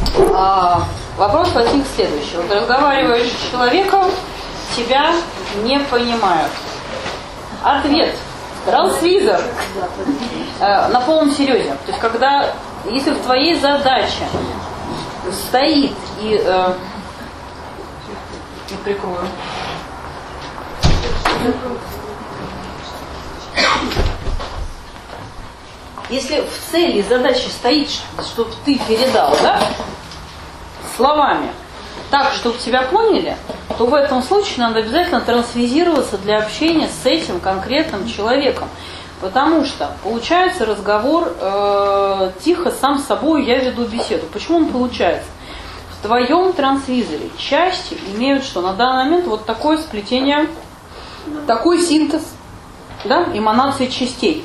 Вопрос возник следующий. Вот разговариваешь с человеком, тебя не понимают. Ответ. Трансвизор. На полном серьезе. То есть, когда, если в твоей задаче стоит и... не прикрою. Если в цели задачи стоит, чтобы ты передал, да, словами, так, чтобы тебя поняли, то в этом случае надо обязательно трансвизироваться для общения с этим конкретным человеком. Потому что получается разговор тихо, сам с собой я веду беседу. Почему он получается? В твоем трансвизоре части имеют что? На данный момент вот такое сплетение, такой синтез, да, эманации частей.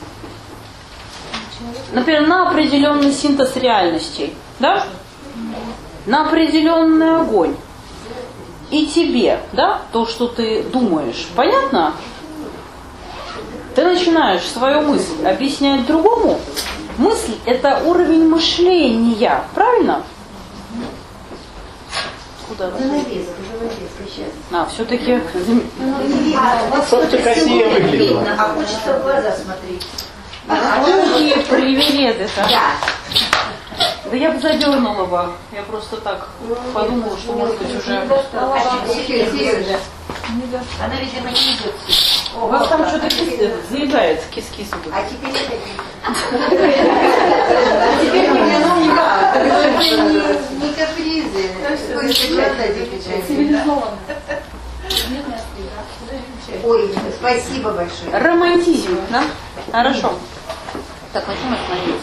Например, на определенный синтез реальностей, да? На определенный огонь. И тебе, да, то, что ты думаешь, понятно? Ты начинаешь свою мысль объяснять другому. Мысль – это уровень мышления, правильно? Куда? Все-таки... Просто красивее выглядит. А хочется в глаза смотреть. Какие привилеты-то? Да я бы задернула бы. Я просто так подумала, что может быть уже... Она, видимо, не идет. У вас там что-то заедает, кис-кис. А теперь это... Теперь не капризы. Ой, спасибо большое. Романтизм, да? Хорошо. Так, на чем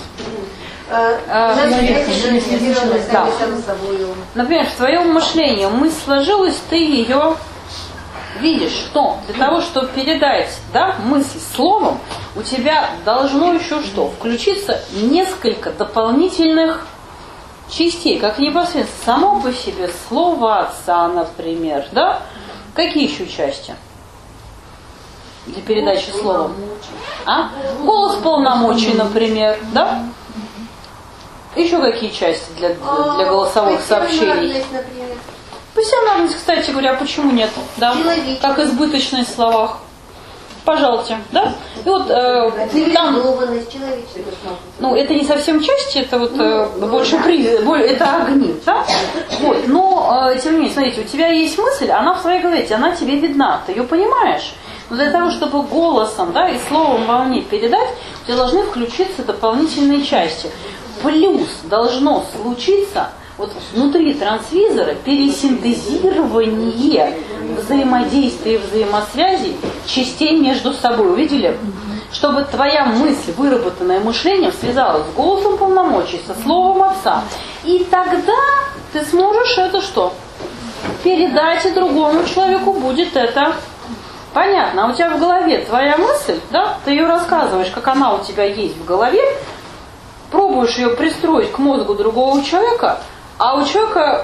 остановились? Да. Например, в твоем мышлении мысль сложилась, ты ее видишь, что для того, чтобы передать, да, мысль словом, у тебя должно еще что? Включиться несколько дополнительных частей, как непосредственно само по себе слово отца, например, да? Какие еще части для передачи слова? Голос полномочий, например, да? Еще какие части для голосовых сообщений? Пассионарность, кстати говоря, почему нет? Да? Как избыточность в словах. Пожалуйте, да? И вот там, ну, это не совсем части, это вот больше это огни, да? Вот, но тем не менее, смотрите, у тебя есть мысль, она в твоей голове, она тебе видна, ты ее понимаешь. Но для того, чтобы голосом, да, и словом вовне передать, у тебя должны включиться дополнительные части. Плюс должно случиться вот внутри трансвизора пересинтезирование взаимодействия, взаимосвязей частей между собой. Увидели? Чтобы твоя мысль, выработанное мышлением, связалась с голосом полномочий, со словом отца. И тогда ты сможешь это что? Передать, и другому человеку будет это понятно. А у тебя в голове твоя мысль, да? Ты ее рассказываешь, как она у тебя есть в голове, пробуешь ее пристроить к мозгу другого человека, а у человека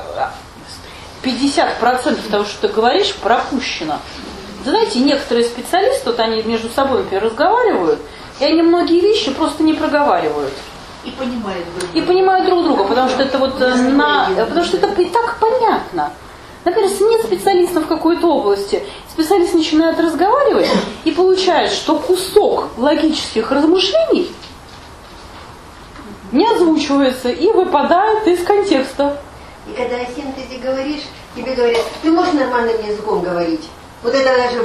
50% того, что ты говоришь, пропущено. Знаете, некоторые специалисты, вот они между собой, например, разговаривают, и они многие вещи просто не проговаривают. И понимают друг друга. И понимают друг друга, потому что это вот потому что это и так понятно. Например, если нет специалиста в какой-то области, специалист начинает разговаривать и получает, что кусок логических размышлений не озвучивается и выпадает из контекста. И когда о синтезе говоришь, тебе говорят, ты можешь нормальным языком говорить? Вот это даже...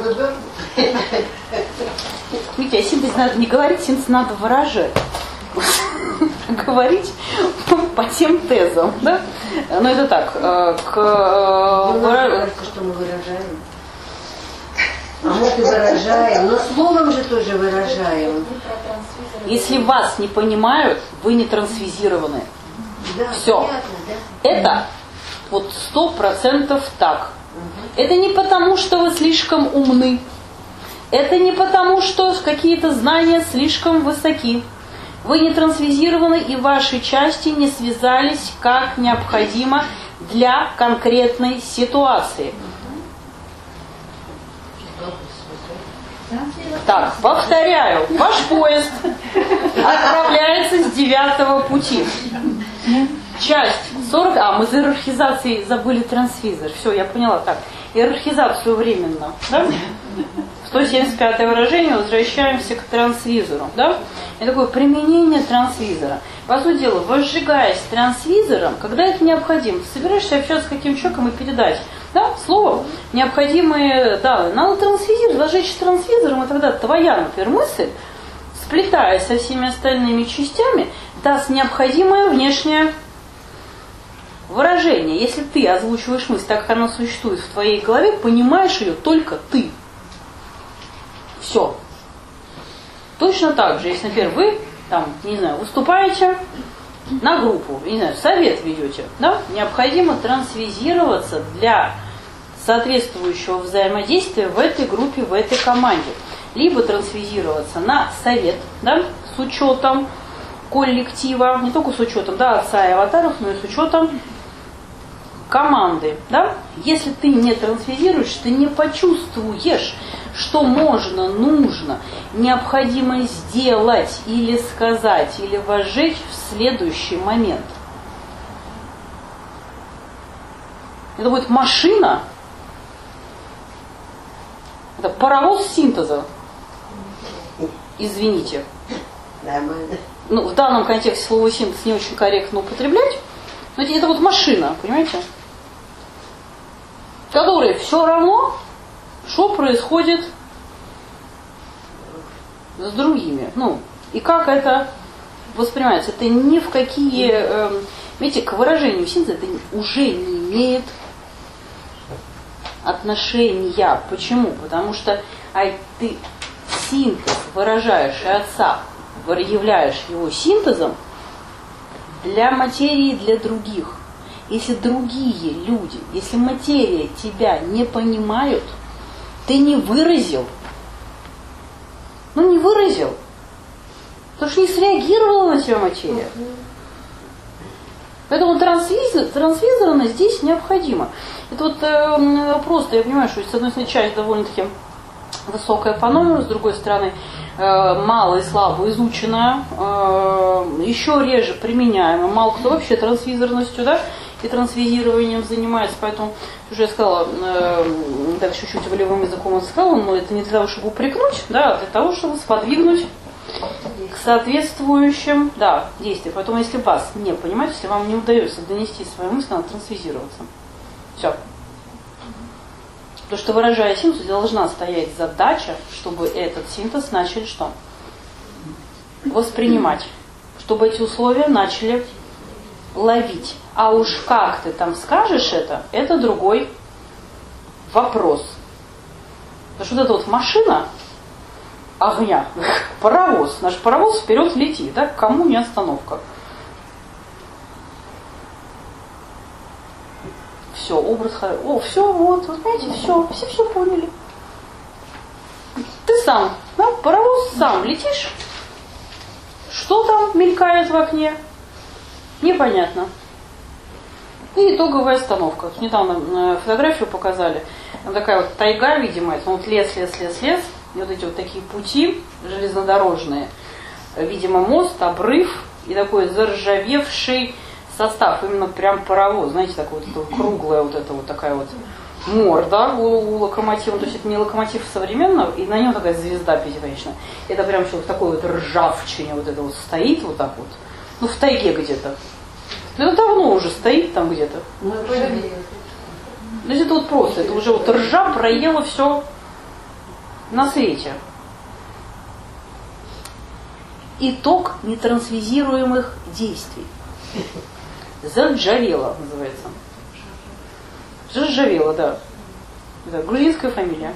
Видите, о синтезе надо не говорить, синтез надо выражать. Говорить по тем тезам, да? Но это так, что мы выражаем. А мы и выражаем, но словом же тоже выражаем. Если вас не понимают, вы не трансвизированы. Да, все. Понятно, да? Это вот 100% так. Это не потому, что вы слишком умны. Это не потому, что какие-то знания слишком высоки. Вы не трансвизированы, и ваши части не связались как необходимо для конкретной ситуации. Так, повторяю, ваш поезд отправляется с 9-го пути. часть 40, мы за иерархизацией забыли трансвизор. Все, я поняла, так. Иерархизацию временно, да? 175 выражение, возвращаемся к трансвизору, да? И такое применение трансвизора. По сути дела, возжигаясь трансвизором, когда это необходимо, ты собираешься общаться с каким человеком и передать, да, слово, необходимые данные. Надо трансвизировать, возжечь трансвизором, и тогда твоя, например, мысль, сплетаясь со всеми остальными частями, даст необходимое внешнее выражение. Если ты озвучиваешь мысль так, как она существует в твоей голове, понимаешь ее только ты. Все. Точно так же, если, например, вы, там, не знаю, выступаете на группу, не знаю, совет ведете, да, необходимо трансвизироваться для соответствующего взаимодействия в этой группе, в этой команде. Либо трансвизироваться на совет, да, с учетом коллектива, не только с учетом, да, отца и аватаров, но и с учетом команды, да. Если ты не трансвизируешь, ты не почувствуешь, что можно, нужно, необходимо сделать или сказать, или возжечь в следующий момент. Это будет машина, это паровоз синтеза. Извините. Ну, в данном контексте слово синтез не очень корректно употреблять, но это вот машина, понимаете? Которой все равно, что происходит с другими. Ну, и как это воспринимается. Это ни в какие... видите, к выражению синтеза это уже не имеет отношения. Почему? Потому что ты синтез выражаешь и отца, являешь его синтезом для материи и для других. Если другие люди, если материя тебя не понимают, ты не выразил. Ну, не выразил. Потому что не среагировала на тебя материя. Поэтому трансвизорность здесь необходима. Это вот просто, я понимаю, что с одной стороны часть довольно-таки высокая по номеру, с другой стороны мало и слабо изученная, еще реже применяемая. Мало кто вообще трансвизорностью, да, и трансвизированием занимается, поэтому уже я сказала, так чуть-чуть волевым языком сказала, но это не для того, чтобы упрекнуть, да, а для того, чтобы сподвигнуть к соответствующим, да, действиям. Поэтому если вас не понимаете, если вам не удается донести свои мысли, надо трансвизироваться. Все. Потому что, выражая синтез, должна стоять задача, чтобы этот синтез начали что? Воспринимать. Чтобы эти условия начали ловить. А уж как ты там скажешь это другой вопрос. Потому что вот эта вот машина огня, паровоз, наш паровоз вперед летит, да, кому не остановка. Все, образ, все, вот, знаете, все поняли. Ты сам, да, паровоз сам летишь, что там мелькает в окне, непонятно. И итоговая остановка. Недавно фотографию показали. Там такая вот тайга, видимо, это вот лес. И вот эти вот такие пути железнодорожные. Видимо, мост, обрыв и такой заржавевший состав. Именно прям паровоз. Знаете, такой вот круглая вот эта вот такая вот морда у локомотива. То есть это не локомотив современного, и на нем такая звезда пятиконечная. Это прям все в такой вот ржавчине вот это вот стоит вот так вот. Ну, в тайге где-то. Это давно уже стоит там где-то. То есть это вот просто, это уже вот ржа проела все на свете. Итог нетрансвизируемых действий. Заржавела называется. Заржавела, да. Это грузинская фамилия.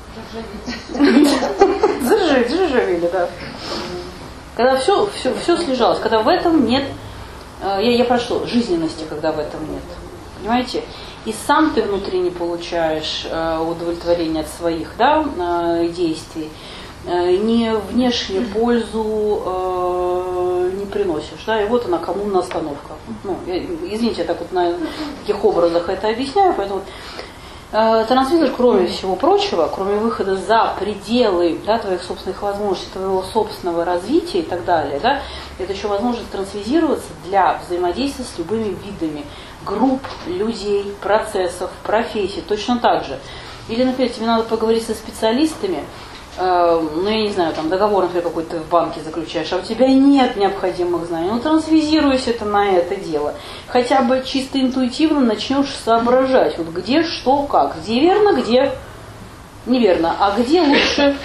Заржавели, да. Когда все слежалось, когда в этом нет, я про что? Жизненности, когда в этом нет. Понимаете? И сам ты внутри не получаешь удовлетворения от своих, да, действий, ни внешнюю пользу не приносишь, да, и вот она, коммунная остановка. Ну, извините, я так вот на таких образах это объясняю, поэтому Трансвизор, кроме всего прочего, кроме выхода за пределы, да, твоих собственных возможностей, твоего собственного развития и так далее, да, это еще возможность трансвизироваться для взаимодействия с любыми видами групп, людей, процессов, профессий, точно так же. Или, например, тебе надо поговорить со специалистами, ну, я не знаю, там договор, например, какой-то в банке заключаешь, а у тебя нет необходимых знаний, ну, трансвизируйся это на это дело. Хотя бы чисто интуитивно начнешь соображать, вот где, что, как, где верно, где неверно, а где лучше,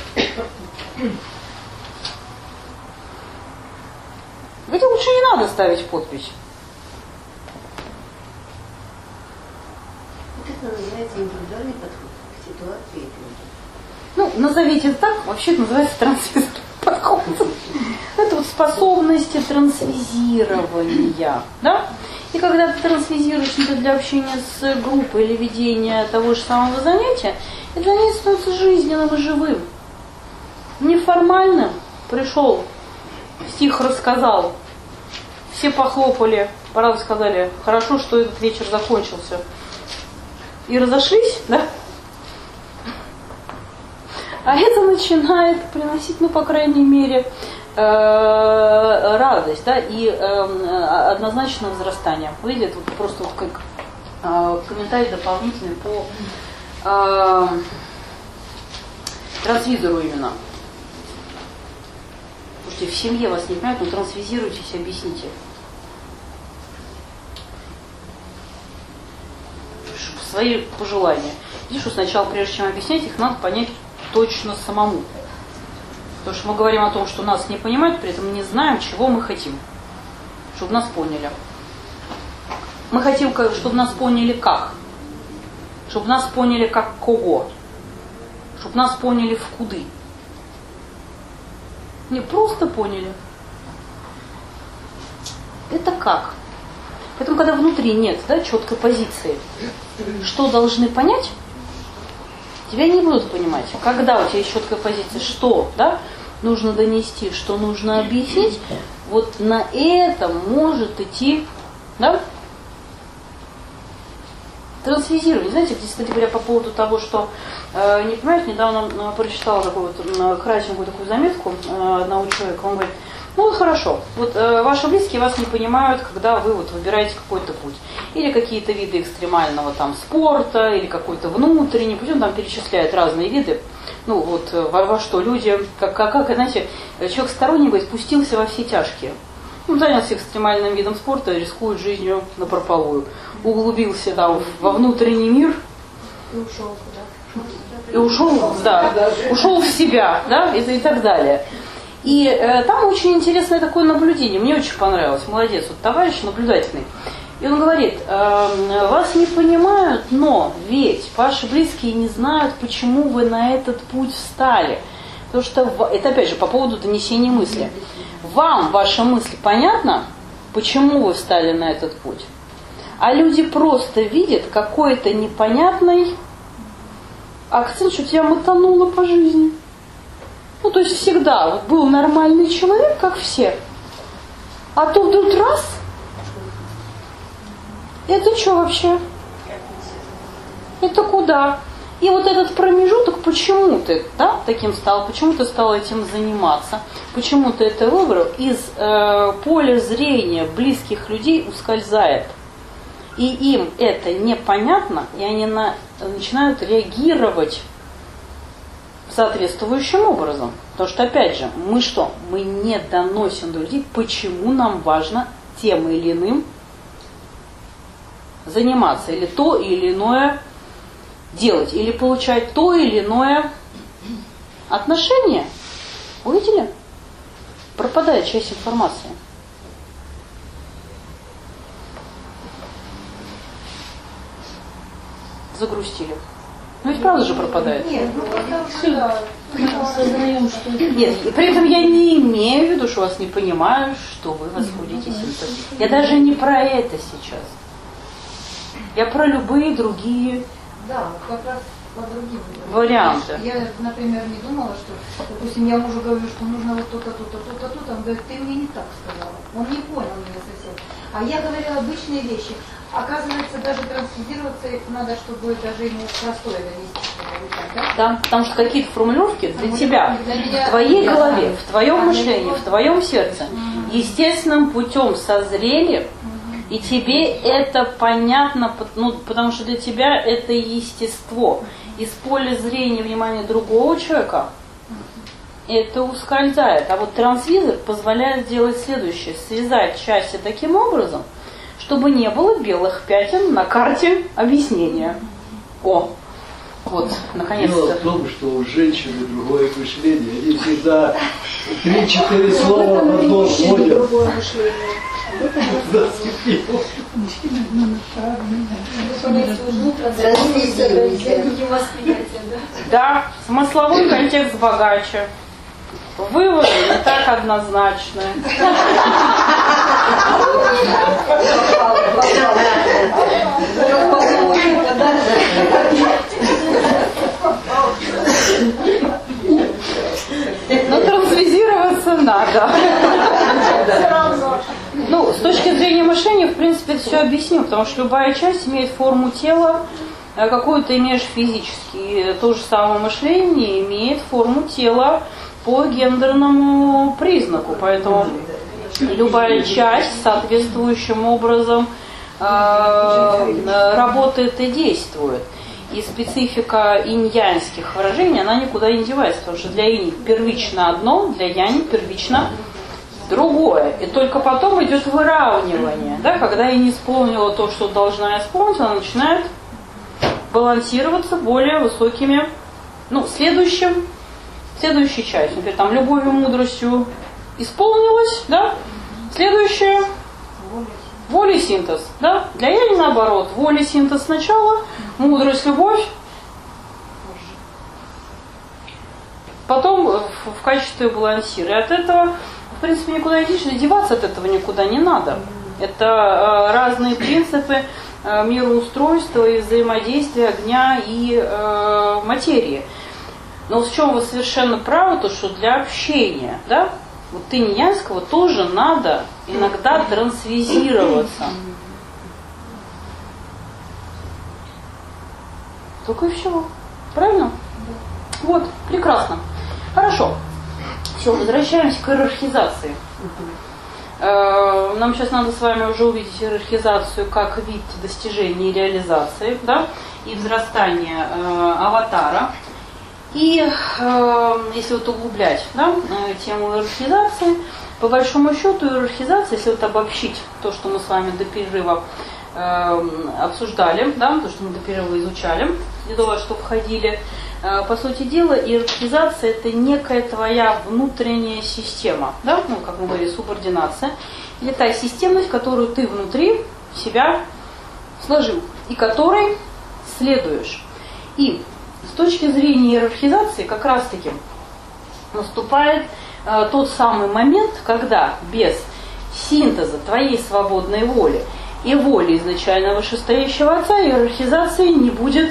где лучше не надо ставить подпись. Вот это называется индивидуальный подход к ситуации. Ну, назовите это так, вообще это называется трансвизор подход. Это вот способности трансвизирования, да? И когда ты трансвизируешь это для общения с группой или ведения того же самого занятия, это занятие становится жизненным и живым. Неформальным. Пришел, стих рассказал, все похлопали, правда сказали, хорошо, что этот вечер закончился. И разошлись, да? А это начинает приносить, ну, по крайней мере, радость, да, и однозначное возрастание. Выйдет вот просто вот как комментарий дополнительный по трансвизору именно. Слушайте, в семье вас не понимают, но трансвизируйтесь, объясните. Свои пожелания. Видишь, что сначала, прежде чем объяснять, их надо понять точно самому. Потому что мы говорим о том, что нас не понимают, при этом не знаем, чего мы хотим. Чтобы нас поняли. Мы хотим, чтобы нас поняли как. Чтобы нас поняли как кого. Чтобы нас поняли в куды. Не просто поняли. Это как? Поэтому, когда внутри нет, да, четкой позиции, что должны понять, тебя не будут понимать. Когда у тебя есть четкая позиция, что, да, нужно донести, что нужно объяснить, вот на этом может идти, да, трансвизирование. Знаете, кстати говоря, по поводу того, что не понимают, недавно прочитала такую вот кратенькую такую заметку одного человека, он говорит, ну вот хорошо, вот ваши близкие вас не понимают, когда вы вот выбираете какой-то путь. Или какие-то виды экстремального там спорта, или какой-то внутренний путь, он там перечисляет разные виды. Ну вот во что люди, как знаете, человек сторонний, говорит, спустился во все тяжкие. Он занялся экстремальным видом спорта, рискует жизнью напропалую. Углубился там во внутренний мир. И ушел куда? И ушел, да, ушел в себя, да, и так далее. И там очень интересное такое наблюдение, мне очень понравилось, молодец, вот товарищ наблюдательный. И он говорит, вас не понимают, но ведь ваши близкие не знают, почему вы на этот путь встали. Потому что, это опять же по поводу донесения мысли. Вам ваша мысль понятна, почему вы встали на этот путь? А люди просто видят какой-то непонятный акцент, что тебя мотануло по жизни. Ну, то есть всегда вот был нормальный человек, как все. А то вдруг раз, это что вообще? Это куда? И вот этот промежуток, почему ты, да, таким стал, почему ты стал этим заниматься, почему ты это выбрал, из поля зрения близких людей ускользает. И им это непонятно, и они начинают реагировать соответствующим образом. Потому что, опять же, мы что? Мы не доносим до людей, почему нам важно тем или иным заниматься, или то или иное делать, или получать то или иное отношение. Увидели? Пропадает часть информации. Загрустили. Ну ведь правда же пропадает. Нет, ну это Сознаем, что Нет, и при этом я не имею в виду, что вас не понимаю, что вы восходите симптомы. Я даже не про это сейчас. Я про любые другие да, как раз по другим варианты. Я, например, не думала, что, допустим, я мужу говорю, что нужно вот то-то, то-то, то-то, то-то. Он говорит, ты мне не так сказала. Он не понял меня совсем. А я говорила обычные вещи. Оказывается, даже трансфизироваться надо, чтобы даже ему простое донести. Да? Да, потому что какие-то формулировки для тебя, в твоей голове, в твоем мышлении, в твоем сердце, естественным путем созрели, и тебе это понятно, ну, потому что для тебя это естество. Из поля зрения внимания другого человека это ускользает. А вот трансвизор позволяет сделать следующее: связать части таким образом, чтобы не было белых пятен на карте объяснения. О, вот, наконец-то. Дело в том, что у женщины другое мышление. Они всегда 3-4 слова в одно вводят. Да, смысловой контекст богаче. Выводы не так однозначны. Но трансвизироваться надо. Ну, с точки зрения мышления, в принципе, это все объяснимо, потому что любая часть имеет форму тела, какую ты имеешь физически. То же самое мышление имеет форму тела по гендерному признаку. Поэтому любая часть соответствующим образом работает и действует. И специфика инь-яньских выражений, она никуда не девается, потому что для инь первично одно, для янь первично другое. И только потом идет выравнивание. Да? Когда я не исполнила то, что должна исполнить, она начинает балансироваться более высокими, ну, следующей частью. Например, там любовью, мудростью исполнилась, да? Следующее воля, синтез, да? Для яни наоборот, воля, синтез сначала, мудрость, любовь, потом в качестве балансира. И от этого, в принципе, никуда не идешь, деваться от этого никуда не надо. Это разные принципы мироустройства и взаимодействия огня и материи. Но в чем вы совершенно правы, то что для общения, да, вот инь-яньского тоже надо иногда трансвизироваться. Только и всего. Правильно? Вот, прекрасно. Хорошо. Все, возвращаемся к иерархизации. Нам сейчас надо с вами уже увидеть иерархизацию как вид достижения и реализации, да, и взрастания аватара. И если вот углублять, да, тему иерархизации, по большому счету иерархизация, если вот обобщить то, что мы с вами до перерыва обсуждали, да, то, что мы до перерыва изучали, и то, во что входили, по сути дела, иерархизация – это некая твоя внутренняя система, да, ну, как мы говорили, субординация, или та системность, которую ты внутри себя сложил, и которой следуешь. И с точки зрения иерархизации как раз-таки наступает тот самый момент, когда без синтеза твоей свободной воли и воли изначально вышестоящего отца иерархизации не будет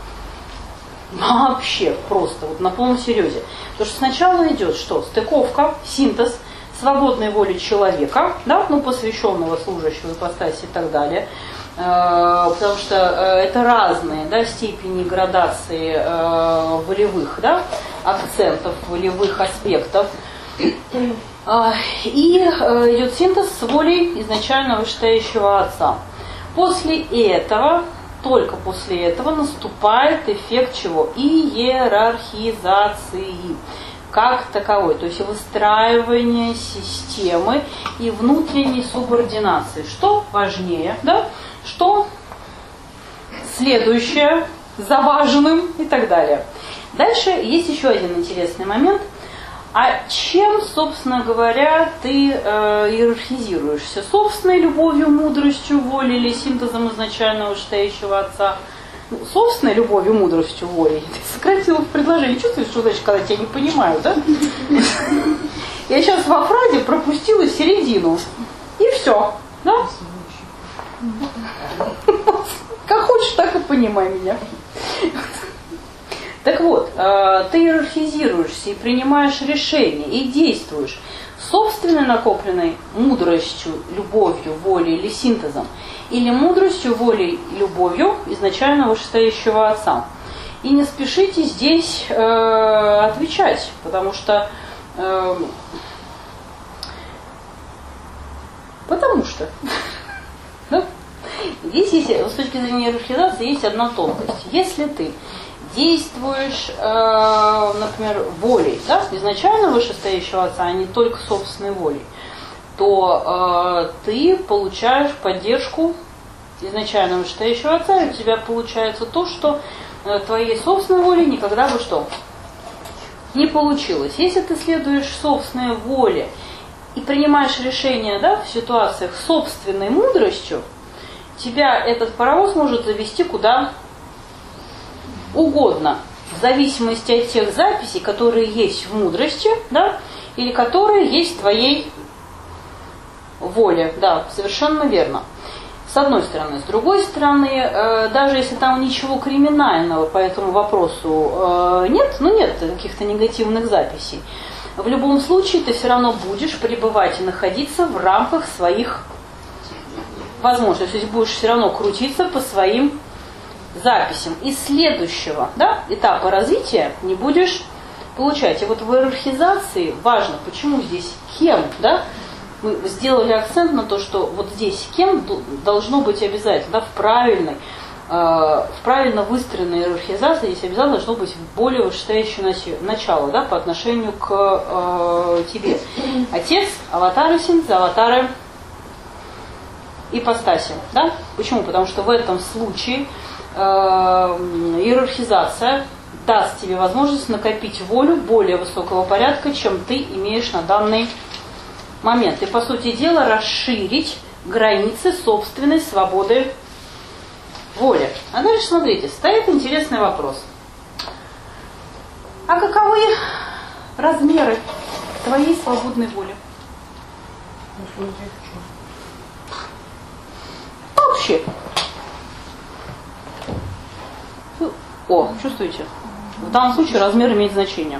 вообще, просто вот на полном серьезе. Потому что сначала идет что? Стыковка, синтез свободной воли человека, да, ну, посвященного, служащего ипостаси и так далее. Потому что это разные, да, степени градации волевых, да, акцентов, волевых аспектов. И идет синтез с волей изначально вышестоящего отца. После этого, только после этого наступает эффект чего? Иерархизации как таковой, то есть выстраивание системы и внутренней субординации. Что важнее, да? Что следующее за важным и так далее. Дальше есть еще один интересный момент. А чем, собственно говоря, ты иерархизируешься? Собственной любовью, мудростью, волей или синтезом изначально вышестоящего отца? Ну, собственной любовью, мудростью, волей. Ты сократила в предложении. Чувствуешь, что значит, когда тебя не понимают, да? Я сейчас во фразе пропустила середину. И все. Да? Как хочешь, так и понимай меня. Так вот, ты иерархизируешься и принимаешь решения, и действуешь с собственной накопленной мудростью, любовью, волей или синтезом, или мудростью, волей и любовью изначально вышестоящего Отца. И не спешите здесь отвечать, потому что здесь есть, с точки зрения иерархизации, есть одна тонкость. Если ты действуешь, например, волей, да, изначально вышестоящего Отца, а не только собственной волей, то ты получаешь поддержку изначально вышестоящего Отца, и у тебя получается то, что твоей собственной волей никогда бы что? Не получилось. Если ты следуешь собственной воле и принимаешь решения, да, в ситуациях собственной мудростью, тебя этот паровоз может завести куда угодно, в зависимости от тех записей, которые есть в мудрости, да, или которые есть в твоей воле. Да, совершенно верно. С одной стороны. С другой стороны, даже если там ничего криминального по этому вопросу нет, нет каких-то негативных записей, в любом случае ты все равно будешь пребывать и находиться в рамках своих возможностей. То есть будешь все равно крутиться по своим записям. И следующего, да, этапа развития не будешь получать. И вот в иерархизации важно, почему здесь кем, да, мы сделали акцент на то, что вот здесь кем должно быть обязательно, да, в правильно выстроенной иерархизации здесь обязательно должно быть более вышестоящее начало, да, по отношению к тебе. Отец, аватары синтез, аватары ипостаси. Да? Почему? Потому что в этом случае иерархизация даст тебе возможность накопить волю более высокого порядка, чем ты имеешь на данный момент. И, по сути дела, расширить границы собственной свободы воли. А дальше, смотрите, стоит интересный вопрос. А каковы размеры твоей свободной воли? Вообще. О, чувствуете? В данном случае размер имеет значение.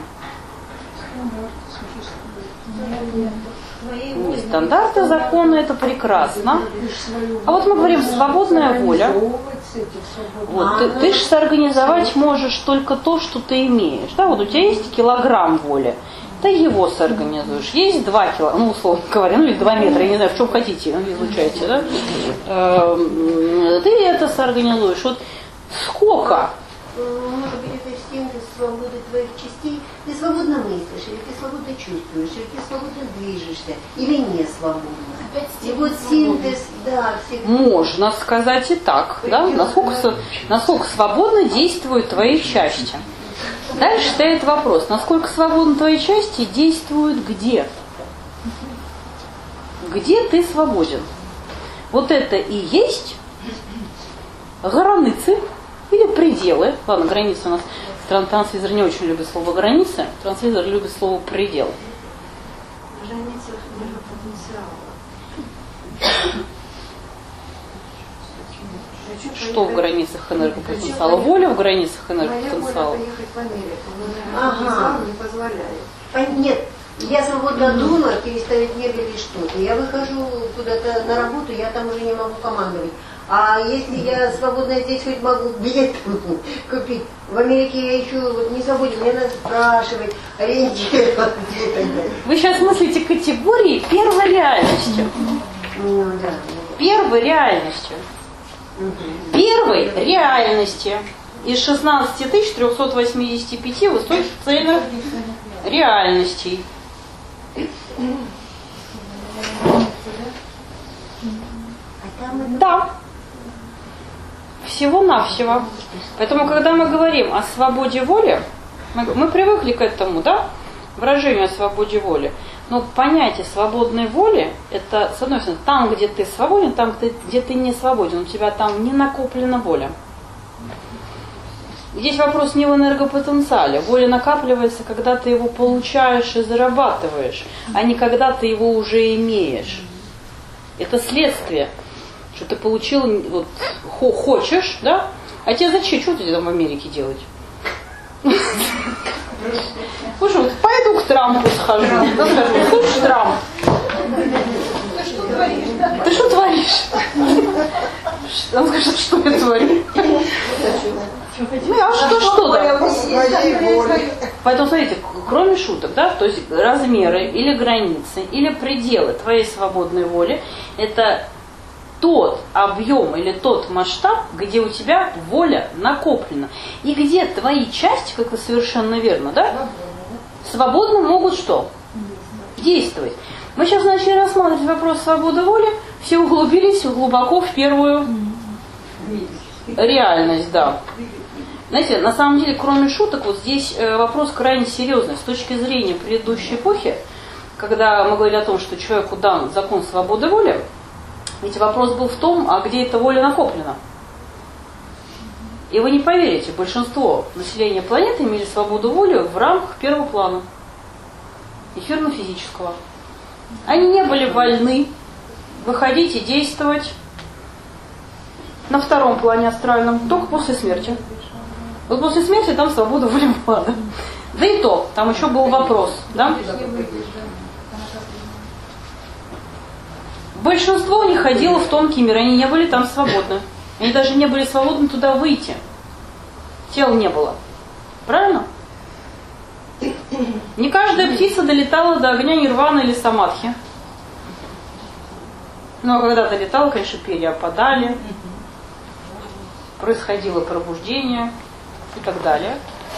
Стандарты, законы, это прекрасно. А вот мы говорим, свободная воля. Вот, ты же соорганизовать можешь только то, что ты имеешь. Да, вот у тебя есть килограмм воли, ты его соорганизуешь. Есть 2 килограмма, ну, условно говоря, ну или 2 метра, я не знаю, в чем хотите, изучайте, да? Ты это соорганизуешь. Вот сколько? Может быть, это синтез свободы твоих частей. Ты свободно мыслишь, или ты свободно чувствуешь, или ты свободно движешься, или не свободно. И вот синтез, да, всегда. Можно сказать и так, да? Насколько свободно действуют твои части. Дальше стоит вопрос, насколько свободно твои части действуют где? Где ты свободен? Вот это и есть границы или пределы. Ладно, границы у нас, транслизер не очень любит слово границы, транслизер любит слово предел. Границы энергопотенциала. Что в границах энергопотенциала? Воля в границах энергопотенциала. Моя воля поехать в Америку, но не позволяет. Нет, я свободно думаю, переставить мебель или что-то. Я выхожу куда-то на работу, я там уже не могу командовать. А если я свободно здесь хоть могу билет купить, в Америке я еще вот не свободен, мне надо спрашивать, ориентироваться. Вы сейчас мыслите категории первой реальностью. Ну, да. Первой реальностью. Первой реальности из 16 385 высоких цельных реальностей. Да. Всего-навсего. Поэтому, когда мы говорим о свободе воли, мы привыкли к этому, да, выражению о свободе воли. Но понятие свободной воли, это, с одной стороны, там, где ты свободен, там, где ты не свободен, у тебя там не накоплена воля. Здесь вопрос не в энергопотенциале. Воля накапливается, когда ты его получаешь и зарабатываешь, а не когда ты его уже имеешь. Это следствие, что ты получил, вот, хочешь, да? А тебе зачем? Что ты там в Америке делать? Слушай, вот пойду к Трампу схожу. Да, скажу, слушай, Трамп, ты что творишь? Он скажет, что я творю. Ну, а что да? Поэтому, смотрите, кроме шуток, да, то есть размеры или границы, или пределы твоей свободной воли, это тот объем или тот масштаб, где у тебя воля накоплена. И где твои части, как вы совершенно верно, да, свободно могут что? Действовать. Мы сейчас начали рассматривать вопрос свободы воли, все углубились глубоко в первую реальность, да. Знаете, на самом деле, кроме шуток, вот здесь вопрос крайне серьезный. С точки зрения предыдущей эпохи, когда мы говорили о том, что человеку дан закон свободы воли, ведь вопрос был в том, а где эта воля накоплена. И вы не поверите, большинство населения планеты имели свободу воли в рамках первого плана, эфирно-физического. Они не были вольны выходить и действовать на втором плане астральном, только после смерти. Вот после смерти там свобода воли была. Да и то, там еще был вопрос, да? Большинство не ходило в тонкий мир, они не были там свободны. Они даже не были свободны туда выйти. Тел не было. Правильно? Не каждая птица долетала до огня нирваны или самадхи. Ну, а когда долетала, конечно, перья опадали, происходило пробуждение и так далее.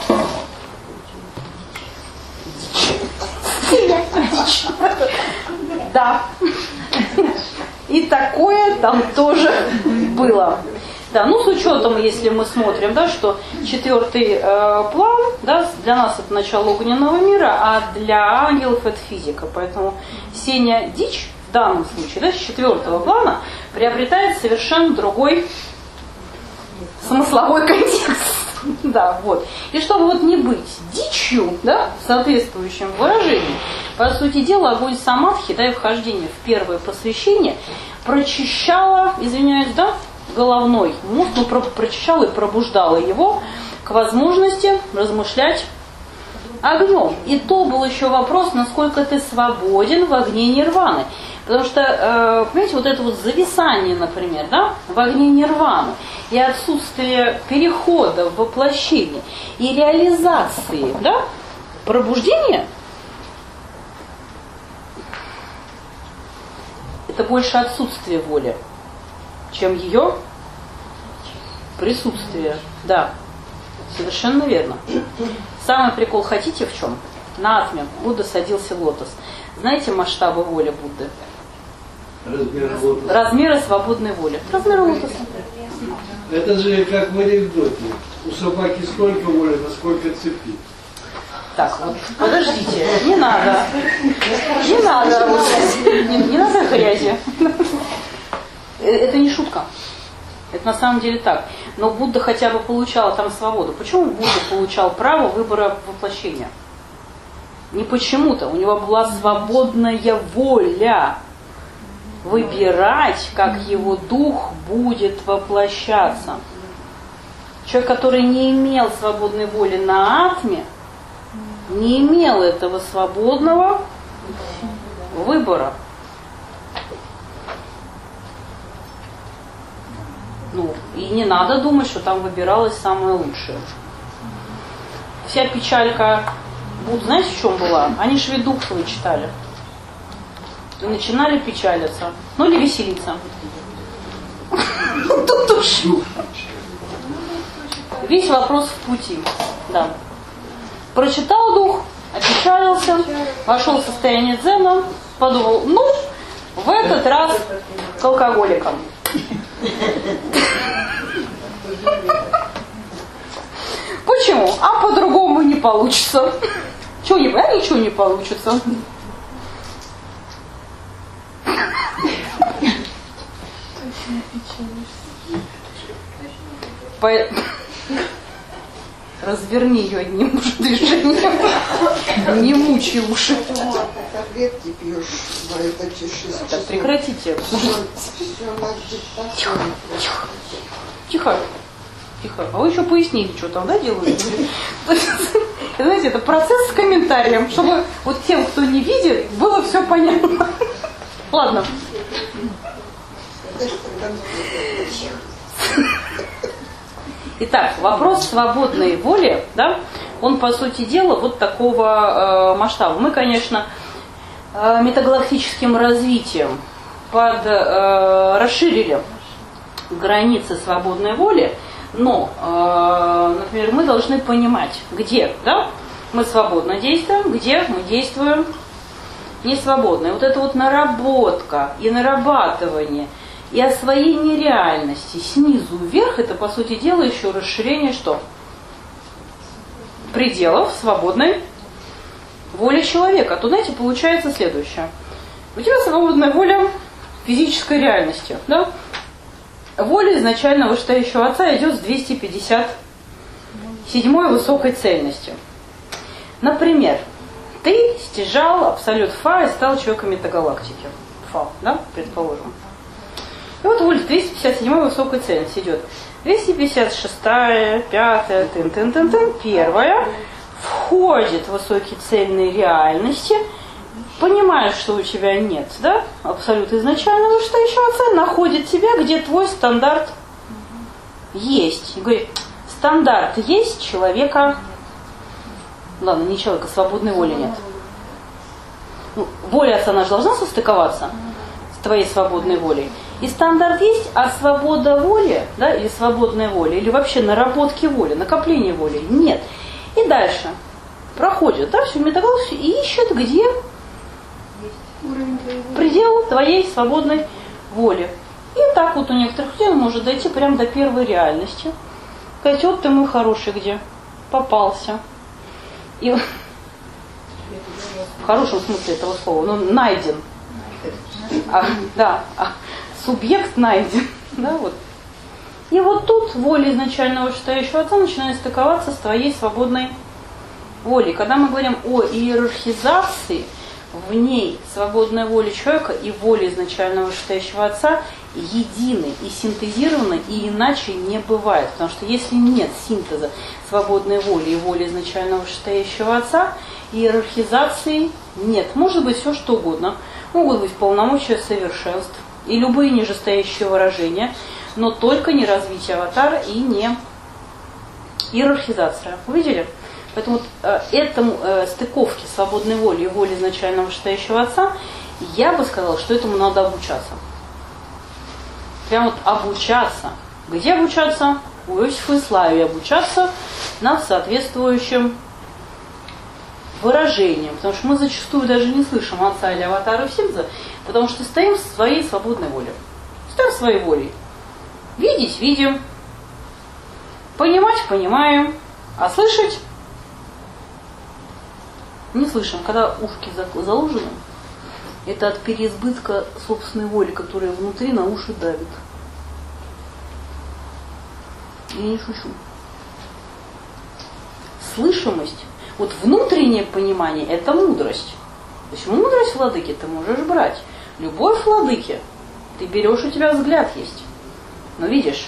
Да. И такое там тоже было. Да, ну с учетом, если мы смотрим, да, что четвертый план, да, для нас это начало огненного мира, а для ангелов это физика. Поэтому сеня дичь в данном случае, да, с четвертого плана приобретает совершенно другой смысловой контекст. Да, вот. И чтобы вот не быть дичью, да, в соответствующем выражении, по сути дела, огонь самадхи, да, и вхождение в первое посвящение прочищало, извиняюсь, да, головной мозг, ну, прочищало и пробуждало его к возможности размышлять огнем. И то был еще вопрос, насколько ты свободен в огне нирваны. Потому что, понимаете, вот это вот зависание, например, да, в огне нирваны и отсутствие перехода в воплощение и реализации, да, пробуждения, это больше отсутствие воли, чем ее присутствие. Да, совершенно верно. Самый прикол хотите в чем? На атме Будда садился в лотос. Знаете масштабы воли Будды? Размеры свободной воли. Размеры лотоса. Это же как в анекдоте. У собаки столько воли, насколько цепи. Так, вот, подождите, не надо. Не надо. Не надо грязи. Это не шутка. Это на самом деле так. Но Будда хотя бы получал там свободу. Почему Будда получал право выбора воплощения? Не почему-то. У него была свободная воля выбирать, как его дух будет воплощаться. Человек, который не имел свободной воли на атме, не имел этого свободного выбора. Ну, и не надо думать, что там выбиралось самое лучшее. Вся печалька Будды, знаете, в чем была? Они же ведь Дукховы читали. И начинали печалиться. Ну или веселиться. Тут уж весь вопрос в пути. Да. Прочитал дух, опечалился, вошел в состояние дзена, подумал, ну, в этот раз к алкоголикам. Почему? А по-другому не получится. Чего не, а ничего не получится. Разверни ее одним движением. Не мучай уши. Таблетки пьешь, но это чешись. Так, прекратите. Тихо, тихо, тихо, тихо. А вы еще пояснили, что там, да, делаете? знаете, это процесс с комментарием, чтобы вот тем, кто не видит, было все понятно. Ладно. Итак, вопрос свободной воли, да, он, по сути дела, вот такого масштаба. Мы, конечно, метагалактическим развитием расширили границы свободной воли, но, например, мы должны понимать, где, да, мы свободно действуем, где мы действуем не свободно. И вот это вот наработка и нарабатывание и освоение реальности снизу вверх, это, по сути дела, еще расширение что? Пределов свободной воли человека. Тут, знаете, получается следующее. У тебя свободная воля физической реальности, да? Воля изначально вышестоящего отца идет с 257-й высокой цельностью. Например, ты стяжал абсолют Фа и стал человеком метагалактики. Фа, да, предположим. И вот воля 257-й высокой цельности идет. 256-я, 5-я, тын-тын-тын-тын, 1-я. Входит в высокие цельные реальности, понимаешь, что у тебя нет, да, абсолют изначального вышестоящего отца, находит тебя, где твой стандарт есть. И говорит, стандарт есть, человека, ладно, не человека, свободной воли нет. Ну, воля отца наша должна состыковаться с твоей свободной волей. И стандарт есть, а свобода воли, да, или свободная воля, или вообще наработки воли, накопление воли нет. И дальше проходит, да, всю метагалактику и ищет, где предел твоей свободной воли. И так вот у некоторых людей он может дойти прямо до первой реальности. Сказать, вот ты мой хороший, где попался. И в хорошем смысле этого слова, но найден. Субъект найден. Да, вот. И вот тут воля изначального вышестоящего отца начинает стыковаться с твоей свободной волей. Когда мы говорим о иерархизации, в ней свободная воля человека и воля изначального вышестоящего отца едины и синтезированы, и иначе не бывает. Потому что если нет синтеза свободной воли и воли изначального вышестоящего отца, иерархизации нет. Может быть все что угодно. Могут быть полномочия совершенств и любые нижестоящие выражения, но только не развитие аватара и не иерархизация. Увидели? Поэтому этому стыковке свободной воли и воли изначального вышестоящего отца, я бы сказала, что этому надо обучаться. Прям вот обучаться. Где обучаться? У Иосифа и Славии обучаться над соответствующим выражением. Потому что мы зачастую даже не слышим отца или аватара Синза, потому что стоим в своей свободной воле. Стоим своей волей. Видеть – видим. Понимать – понимаем. А слышать – не слышим. Когда ушки заложены, это от переизбытка собственной воли, которая внутри на уши давит. Я не слышу. Слышимость, вот внутреннее понимание – это мудрость. То есть мудрость владыки ты можешь брать. Любовь владыки ты берешь, у тебя взгляд есть. Но видишь,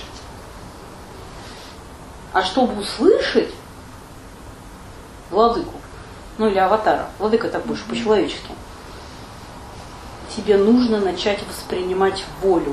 а чтобы услышать владыку, ну или аватара, владыка так больше по-человечески, тебе нужно начать воспринимать волю.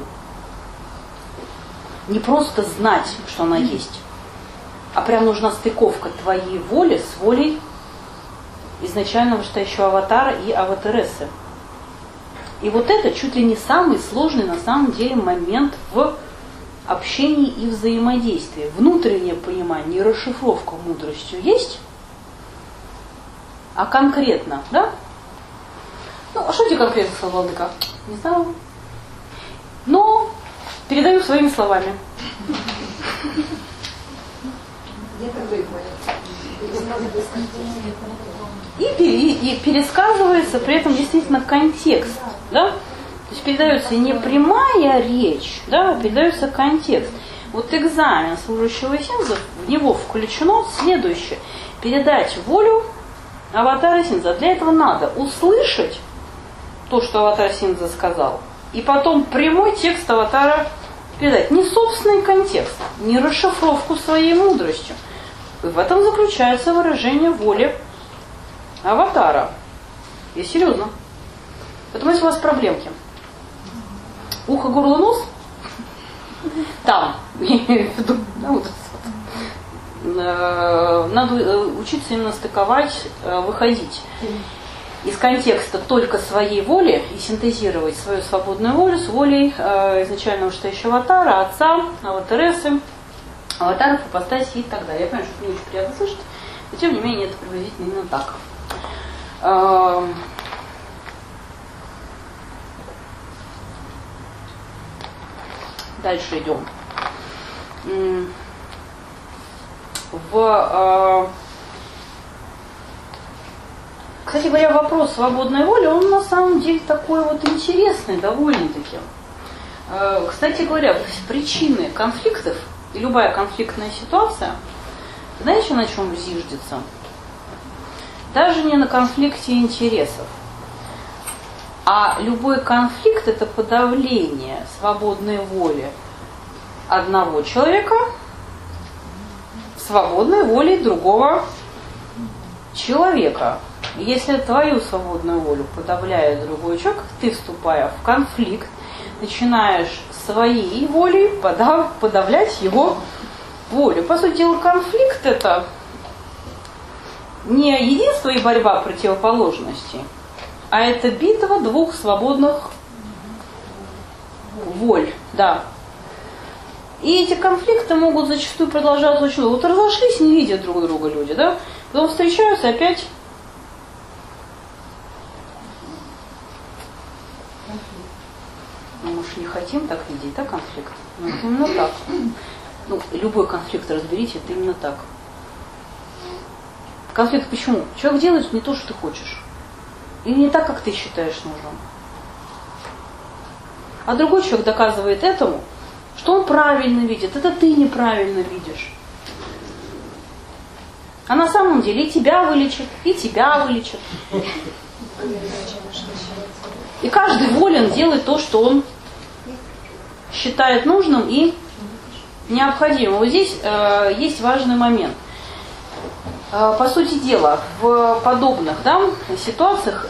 Не просто знать, что она есть, а прям нужна стыковка твоей воли с волей изначального вышестоящего аватара и аватарессы. И вот это чуть ли не самый сложный на самом деле момент в общении и взаимодействии. Внутреннее понимание и расшифровка мудростью есть, а конкретно, да? Ну, а что тебе конкретно сказал владыка? Не знаю. Но передаю своими словами. И пересказывается при этом действительно контекст, да? То есть передается не прямая речь, да, а передается контекст. Вот экзамен служащего Синза, в него включено следующее. Передать волю аватара Синза. Для этого надо услышать то, что аватар Синза сказал, и потом прямой текст аватара передать. Не собственный контекст, не расшифровку своей мудростью, И в этом заключается выражение воли аватара. И серьезно. Поэтому если у вас проблемки, ухо, горло, нос, там, надо учиться именно стыковать, выходить из контекста только своей воли и синтезировать свою свободную волю с волей изначального вышестоящего аватара, отца, аватаресы, аватаров, ипостаси и так далее. Я понимаю, что это не очень приятно слышать, но тем не менее это приблизительно именно так. Дальше идем. Кстати говоря, вопрос свободной воли, он на самом деле такой вот интересный довольно-таки. Кстати говоря, причины конфликтов и любая конфликтная ситуация, знаете, на чем зиждется? Даже не на конфликте интересов. А любой конфликт – это подавление свободной воли одного человека свободной волей другого человека. Если твою свободную волю подавляет другой человек, ты, вступая в конфликт, начинаешь своей волей подавлять его волю. По сути дела, конфликт – это не единство и борьба противоположностей, а это битва двух свободных воль. Да. И эти конфликты могут зачастую продолжаться очень долго. Вот разошлись, не видят друг друга люди, да? Потом встречаются опять. Мы же не хотим так видеть, да, конфликт? Ну, это именно так. Ну, любой конфликт разберите, это именно так. Конфликт почему? Человек делает не то, что ты хочешь. Или не так, как ты считаешь нужным. А другой человек доказывает этому, что он правильно видит, это ты неправильно видишь. А на самом деле и тебя вылечит, и тебя вылечит. И каждый волен делать то, что он считает нужным и необходимым. Вот здесь есть важный момент. По сути дела, в подобных ситуациях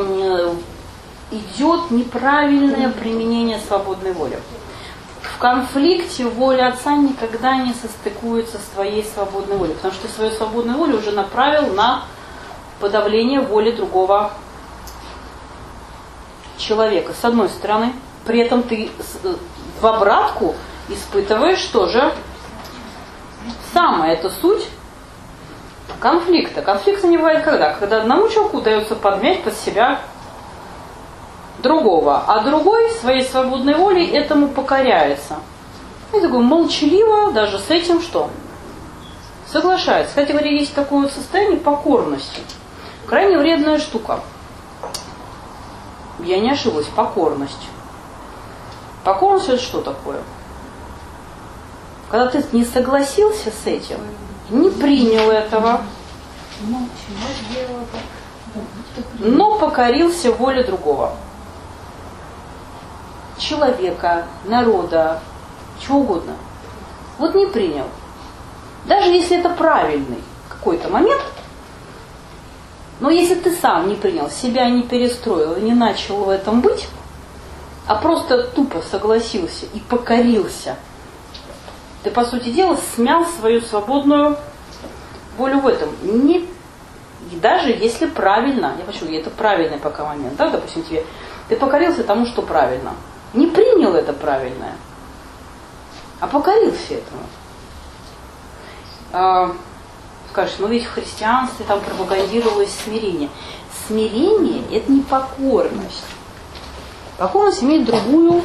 идет неправильное применение свободной воли. В конфликте воля отца никогда не состыкуется с твоей свободной волей, потому что ты свою свободную волю уже направил на подавление воли другого человека. С одной стороны, при этом ты в обратку испытываешь тоже самое. Это суть конфликта. Конфликта не бывает когда? Когда одному человеку удается подмять под себя другого, а другой своей свободной волей этому покоряется. И такой молчаливо даже с этим что? Соглашается. Кстати говоря, есть такое вот состояние покорности. Крайне вредная штука. Я не ошиблась, покорность. Покорность это что такое? Когда ты не согласился с этим, не принял этого, но покорился воле другого. Человека, народа, чего угодно. Вот не принял. Даже если это правильный какой-то момент, но если ты сам не принял, себя не перестроил, не начал в этом быть, а просто тупо согласился и покорился, ты, по сути дела, смял свою свободную волю в этом. И даже если правильно, я почему это правильный пока момент, да, допустим, ты покорился тому, что правильно. Не принял это правильное, а покорился этому. Скажешь, ну ведь в христианстве там пропагандировалось смирение. Смирение – это не покорность. Покорность имеет другую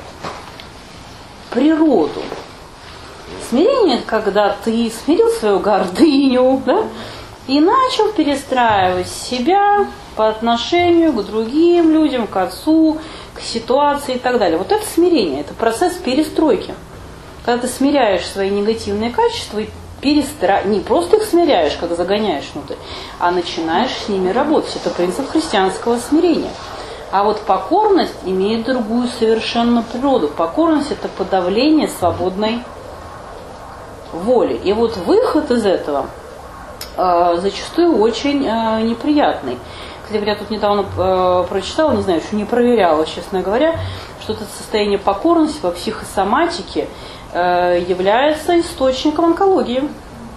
природу. Смирение – это когда ты смирил свою гордыню, да, и начал перестраивать себя по отношению к другим людям, к отцу, к ситуации и так далее. Вот это смирение, это процесс перестройки. Когда ты смиряешь свои негативные качества и не просто их смиряешь, как загоняешь внутрь, а начинаешь с ними работать. Это принцип христианского смирения. А вот покорность имеет другую совершенно природу. Покорность – это подавление свободной воли. И вот выход из этого зачастую очень неприятный. Кстати, я тут недавно прочитала, не знаю, еще не проверяла, честно говоря, что это состояние покорности по психосоматике является источником онкологии.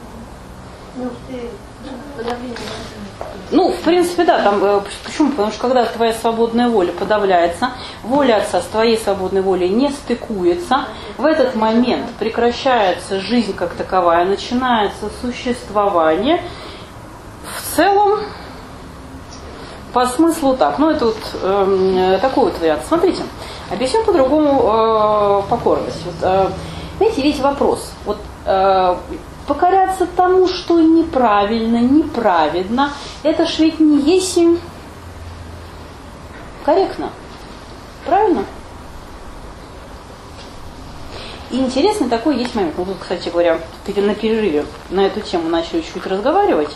Ну, в принципе, да, там, почему? Потому что когда твоя свободная воля подавляется, воля отца с твоей свободной волей не стыкуется, в этот момент прекращается жизнь как таковая, начинается существование. В целом, по смыслу так. Ну, это вот такой вот вариант. Смотрите, объясню по-другому покорность. Вот, знаете, весь вопрос. Вот, покоряться тому, что неправильно, неправедно, это ж ведь не есть корректно. Правильно? И интересный такой есть момент. Ну, тут, кстати говоря, на перерыве на эту тему начали чуть разговаривать.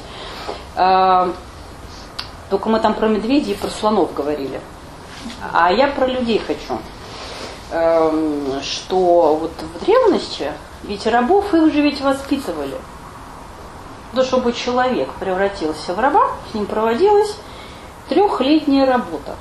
Только мы там про медведей и про слонов говорили. А я про людей хочу. Что вот в древности ведь рабов их же ведь воспитывали. То, чтобы человек превратился в раба, с ним проводилась 3-летняя работа.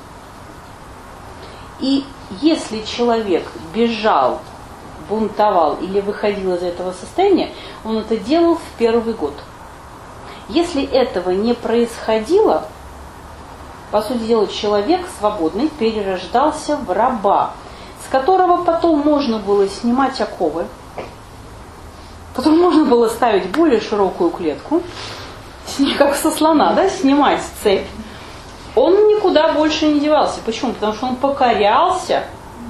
И если человек бежал, бунтовал или выходил из этого состояния, он это делал в первый год. Если этого не происходило, по сути дела, человек свободный перерождался в раба, с которого потом можно было снимать оковы, потом можно было ставить более широкую клетку, как со слона, да, снимать цепь. Он никуда больше не девался. Почему? Потому что он покорялся.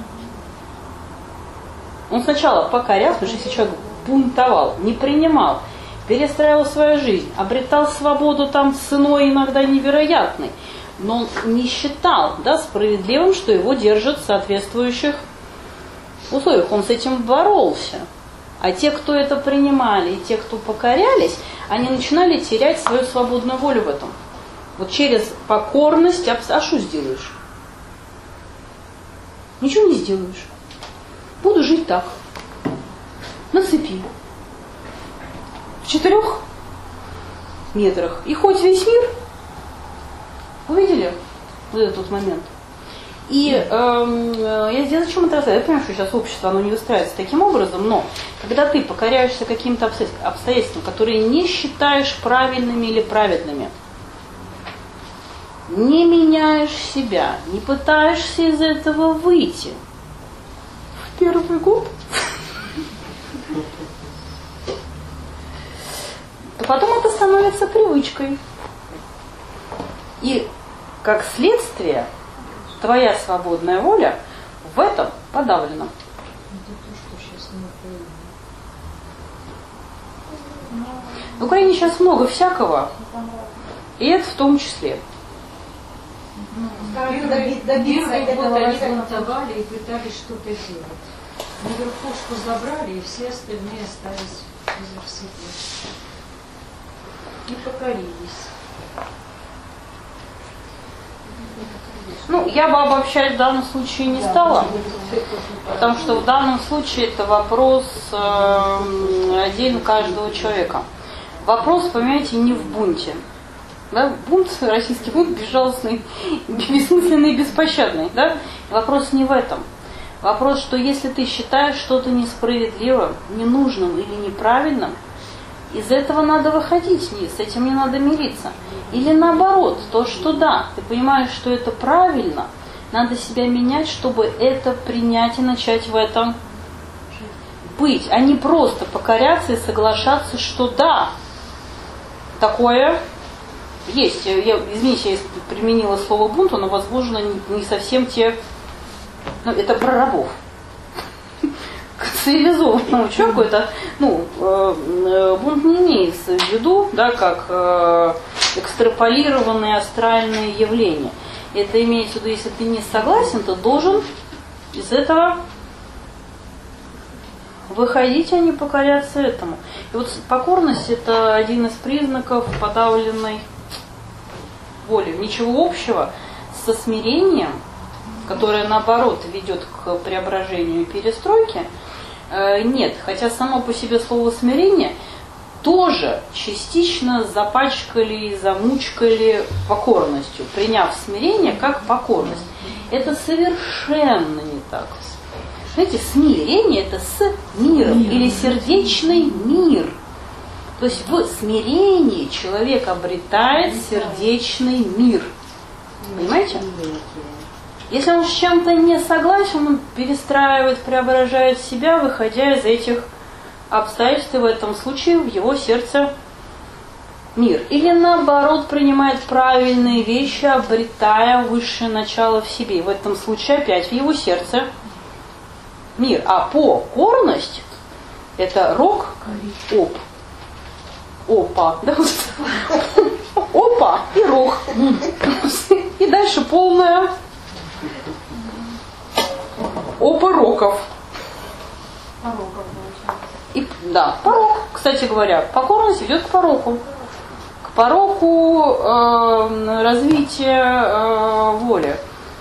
Он сначала покорялся, потому что если человек бунтовал, не принимал, перестраивал свою жизнь, обретал свободу там ценой иногда невероятной, но он не считал, да, справедливым, что его держат в соответствующих условиях. Он с этим боролся. А те, кто это принимали, и те, кто покорялись, они начинали терять свою свободную волю в этом. Вот через покорность, а что сделаешь? Ничего не сделаешь. Буду жить так, на цепи, в 4 метрах. И хоть весь мир. Увидели вот этот вот момент? И я здесь зачем это рассказываю? Я понимаю, что сейчас общество оно не выстраивается таким образом, но когда ты покоряешься каким-то обстоятельствам, которые не считаешь правильными или праведными, не меняешь себя, не пытаешься из этого выйти в первый год, то потом это становится привычкой. И как следствие твоя свободная воля в этом подавлена. В Украине сейчас много всякого, и это в том числе. Добиться этого они бунтовали и пытались что-то делать. На верхушку забрали, и все остальные остались в себе. И покорились. Ну, я бы обобщать в данном случае не стала, потому что в данном случае это вопрос отдельно каждого человека. Вопрос, понимаете, не в бунте. Да? Бунт, российский бунт безжалостный, бессмысленный и беспощадный. Да? Вопрос не в этом. Вопрос, что если ты считаешь что-то несправедливым, ненужным или неправильным, из этого надо выходить, с этим не надо мириться. Или наоборот, то, что да, ты понимаешь, что это правильно, надо себя менять, чтобы это принять и начать в этом быть, а не просто покоряться и соглашаться, что да, такое есть. Извините, я применила слово бунт, но, возможно, не совсем те... Ну, это про рабов. К цивилизованному человеку это, бунт не имеется в виду, да, как экстраполированные астральные явления. Это имеется в виду, если ты не согласен, то должен из этого выходить, а не покоряться этому. И вот покорность – это один из признаков подавленной воли. Ничего общего со смирением, которое, наоборот, ведет к преображению и перестройке, Нет, хотя само по себе слово смирение тоже частично запачкали и замучкали покорностью, приняв смирение как покорность. Это совершенно не так. Знаете, смирение – это с миром или сердечный мир. То есть в смирении человек обретает сердечный мир. Понимаете? Если он с чем-то не согласен, он перестраивает, преображает себя, выходя из этих обстоятельств, и в этом случае в его сердце мир. Или наоборот, принимает правильные вещи, обретая высшее начало в себе. И в этом случае опять в его сердце мир. А покорность – это рок, оп, опа, да? Опа и рок. И дальше полная опа роков. И, да, порок. Кстати говоря, покорность ведет к пороку. К пороку развития воли.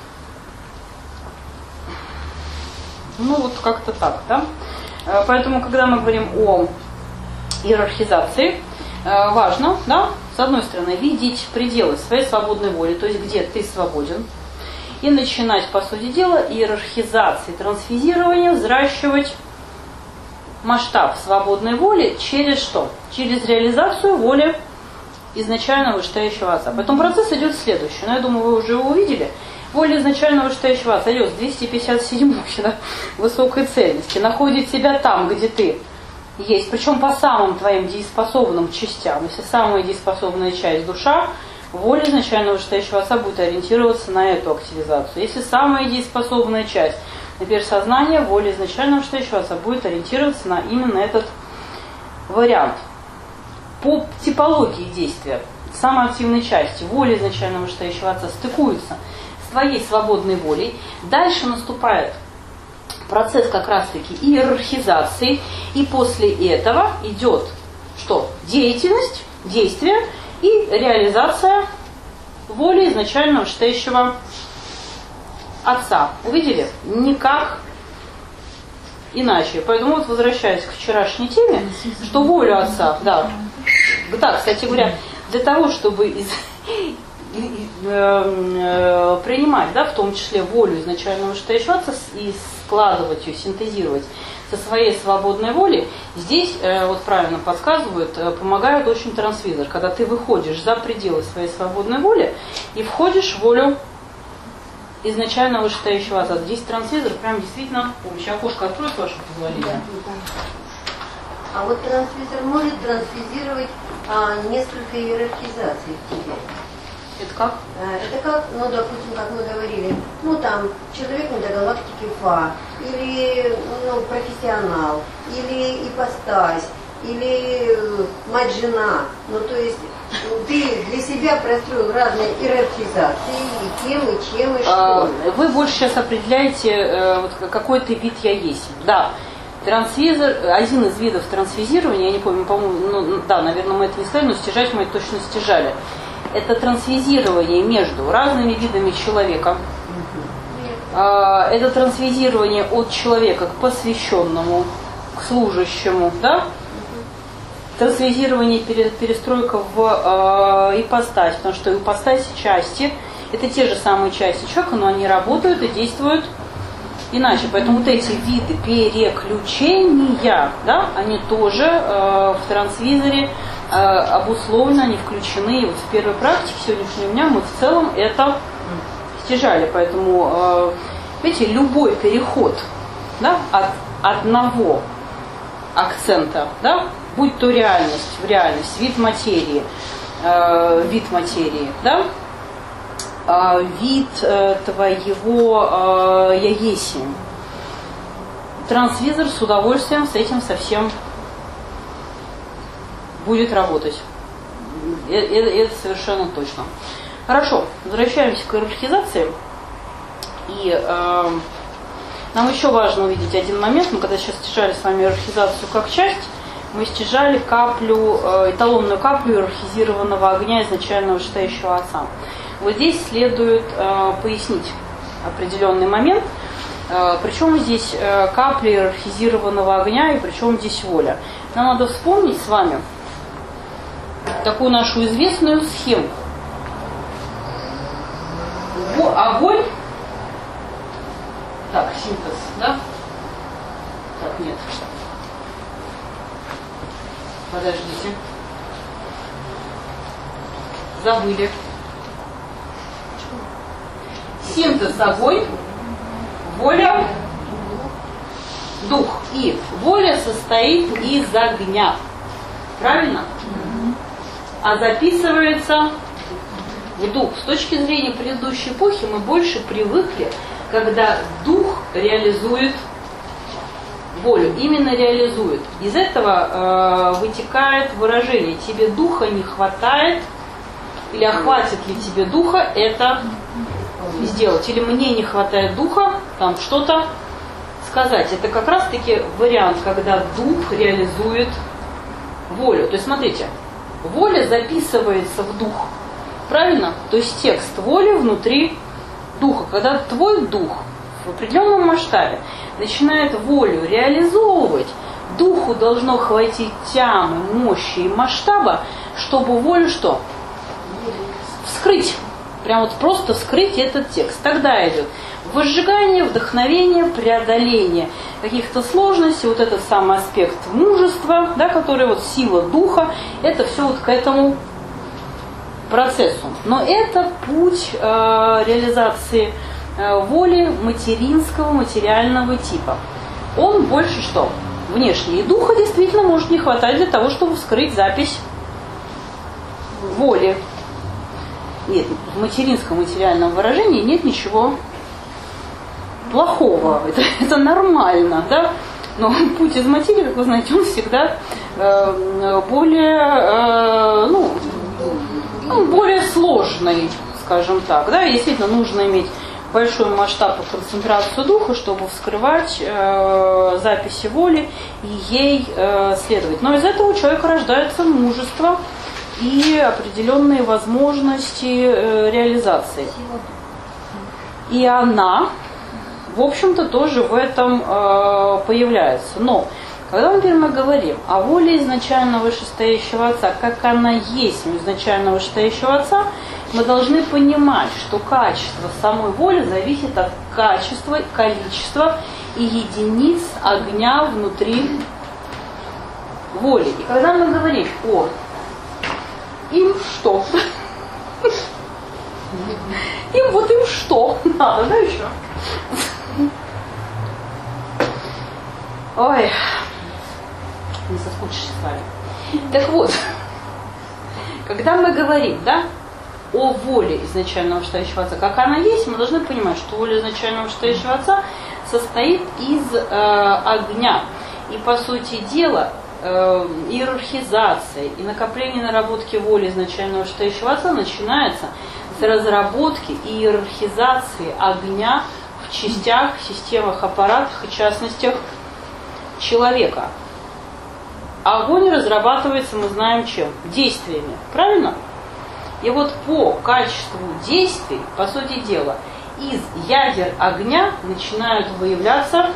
Ну вот как-то так, да? Поэтому, когда мы говорим о иерархизации, важно, да, с одной стороны, видеть пределы своей свободной воли, то есть где ты свободен, и начинать, по сути дела, иерархизации, трансфизирования, взращивать масштаб свободной воли через что? Через реализацию воли изначально вышестоящего отца. Поэтому процесс идет следующий. Но я думаю, вы уже его увидели. Воля изначально вышестоящего отца идет с 257 да, высокой цельности. Находит себя там, где ты есть. Причем по самым твоим дееспособным частям. Если самая дееспособная часть душа, воля изначально вышестоящего отца будет ориентироваться на эту активизацию. Если самая дееспособная часть, например, сознание, воля изначально вышестоящего отца будет ориентироваться на именно этот вариант. По типологии действия самой активной части воля изначально вышестоящего отца стыкуется с твоей свободной волей. Дальше наступает процесс как раз-таки иерархизации, и после этого идет что? Деятельность, действие и реализация воли изначально вышестоящего отца. Увидели? Никак иначе. Поэтому вот возвращаясь к вчерашней теме, что волю отца, да, кстати говоря, для того, чтобы принимать, да, в том числе волю изначально вышестоящего отца и складывать ее, синтезировать со своей свободной волей, здесь, вот правильно подсказывают, помогает очень трансвизор, когда ты выходишь за пределы своей свободной воли и входишь в волю изначально вышестоящего отца. Здесь трансвизор прям действительно помощь. Окошко открою, с вашего позволения. А вот трансвизор может трансфизировать несколько иерархизаций в тебе. Это как? Это как, ну, допустим, как мы говорили, ну, там, человек метагалактики Фа, или, ну, профессионал, или ипостась, или мать-жена. Ну, то есть ты для себя простроил разные иерархизации, и кем, и чем, и что. Вы больше сейчас определяете, вот, какой ты вид я есть. Да. Трансвизор, один из видов трансвизирования, я не помню, по-моему, ну, да, наверное, мы это не сказали, но стяжать мы это точно стяжали. Это трансвизирование между разными видами человека. Это трансвизирование от человека к посвященному, к служащему, да? Трансвизирование, перестройка в ипостась, потому что ипостась части, это те же самые части человека, но они работают и действуют иначе. Поэтому вот эти виды переключения, да, они тоже в трансвизоре обусловлены, они включены. И вот в первой практике сегодняшнего дня мы в целом это стяжали. Поэтому, видите, любой переход, да, от одного акцента, да, будь то реальность в реальность, вид материи, да, вид твоего я есть. Трансвизор с удовольствием с этим совсем будет работать. Это совершенно точно. Хорошо, возвращаемся к иерархизации. И нам еще важно увидеть один момент. Мы когда сейчас стяжали с вами иерархизацию как часть, мы стяжали каплю, эталонную каплю иерархизированного огня изначально вышестоящего отца. Вот здесь следует пояснить определенный момент. Причем здесь капли иерархизированного огня и причем здесь воля. Нам надо вспомнить с вами такую нашу известную схему. Огонь. Так, синтез, да? Так, нет. Подождите. Забыли. Синтез огонь, воля, дух. И воля состоит из огня. Правильно? А записывается в дух. С точки зрения предыдущей эпохи мы больше привыкли, когда дух реализует волю. Именно реализует. Из этого вытекает выражение: тебе духа не хватает, или хватит ли тебе духа это сделать, или мне не хватает духа там что-то сказать. Это как раз таки вариант, когда дух реализует волю. То есть смотрите, воля записывается в дух. Правильно? То есть текст воли внутри духа. Когда твой дух в определенном масштабе начинает волю реализовывать, духу должно хватить тямы, мощи и масштаба, чтобы волю что? Вскрыть. Прям вот просто вскрыть этот текст. Тогда идет возжигание, вдохновение, преодоление каких-то сложностей, вот этот самый аспект мужества, да, который вот сила духа, это все вот к этому процессу. Но это путь реализации воли материнского, материального типа. Он больше что? Внешний. И духа действительно может не хватать для того, чтобы вскрыть запись воли. Нет, в материнском материальном выражении нет ничего плохого. Это нормально, да? Но путь из материи, как вы знаете, он всегда более сложный, скажем так. Да? И действительно нужно иметь большой масштаб и концентрацию духа, чтобы вскрывать записи воли и ей следовать. Но из этого у человека рождается мужество и определенные возможности реализации. И она, в общем-то, тоже в этом появляется. Но когда, например, мы говорим о воле изначально вышестоящего Отца, как она есть у изначально вышестоящего Отца, мы должны понимать, что качество самой воли зависит от качества, количества и единиц огня внутри воли. И когда мы говорим о им что? Им что надо, да, еще? Ой, не соскучишься с вами. Так вот, когда мы говорим, да, о воле изначального вышестоящего Отца, как она есть, мы должны понимать, что воля изначального вышестоящего Отца состоит из огня. И, по сути дела, иерархизация и накопление наработки воли изначального вышестоящего Отца начинается с разработки и иерархизации огня в частях, системах, аппаратах и частностях человека. Огонь разрабатывается, мы знаем, чем? Действиями. Правильно? И вот по качеству действий, по сути дела, из ядер огня начинают выявляться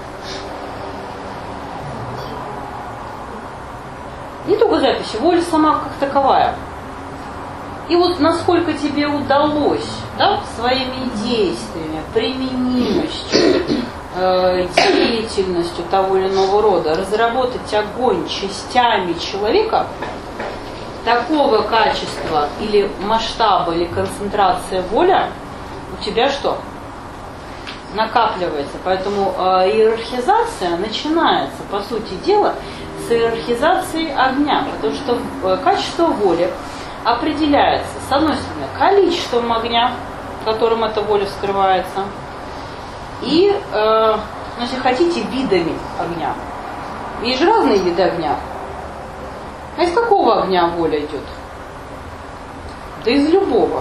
не только записи, воля сама как таковая. И вот насколько тебе удалось, да, своими действиями, применимостью, деятельностью того или иного рода разработать огонь частями человека, такого качества или масштаба, или концентрация воля у тебя что? Накапливается. Поэтому иерархизация начинается, по сути дела, с иерархизации огня, потому что качество воли определяется, с одной стороны, количеством огня, которым эта воля вскрывается, и, если хотите, видами огня. Есть же разные виды огня. А из какого огня воля идет? Да из любого.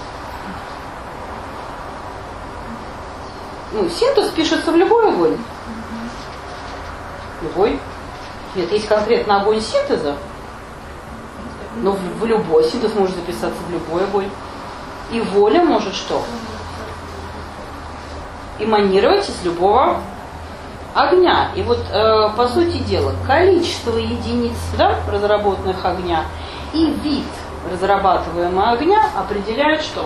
Синтез пишется в любой огонь. Любой. Нет, есть конкретно огонь синтеза, но в любой синтез может записаться в любой огонь. И воля может что? эманировать из любого огня. И вот, по сути дела, количество единиц, да, разработанных огня и вид разрабатываемого огня определяют что?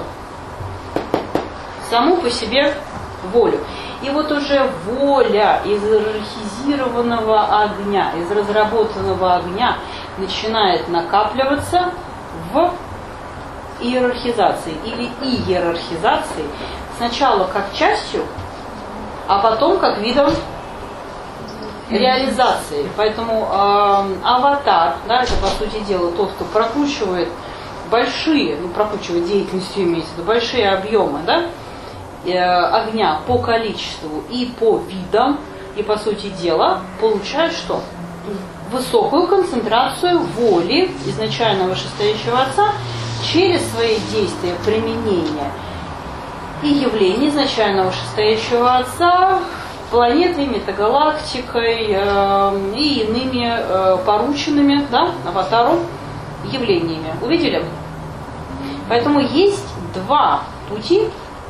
Саму по себе волю. И вот уже воля из иерархизированного огня, из разработанного огня начинает накапливаться в иерархизации или иерархизации. Сначала как частью, а потом как видом реализации. Поэтому аватар, да, это по сути дела тот, кто прокручивает большие, прокручивает деятельностью, имеется в виду, большие объемы, да, огня по количеству и по видам, и по сути дела получает что? Высокую концентрацию воли изначального вышестоящего Отца через свои действия, применения и явления изначального вышестоящего Отца планетой, метагалактикой и иными порученными, да, аватару явлениями. Увидели? Поэтому есть два пути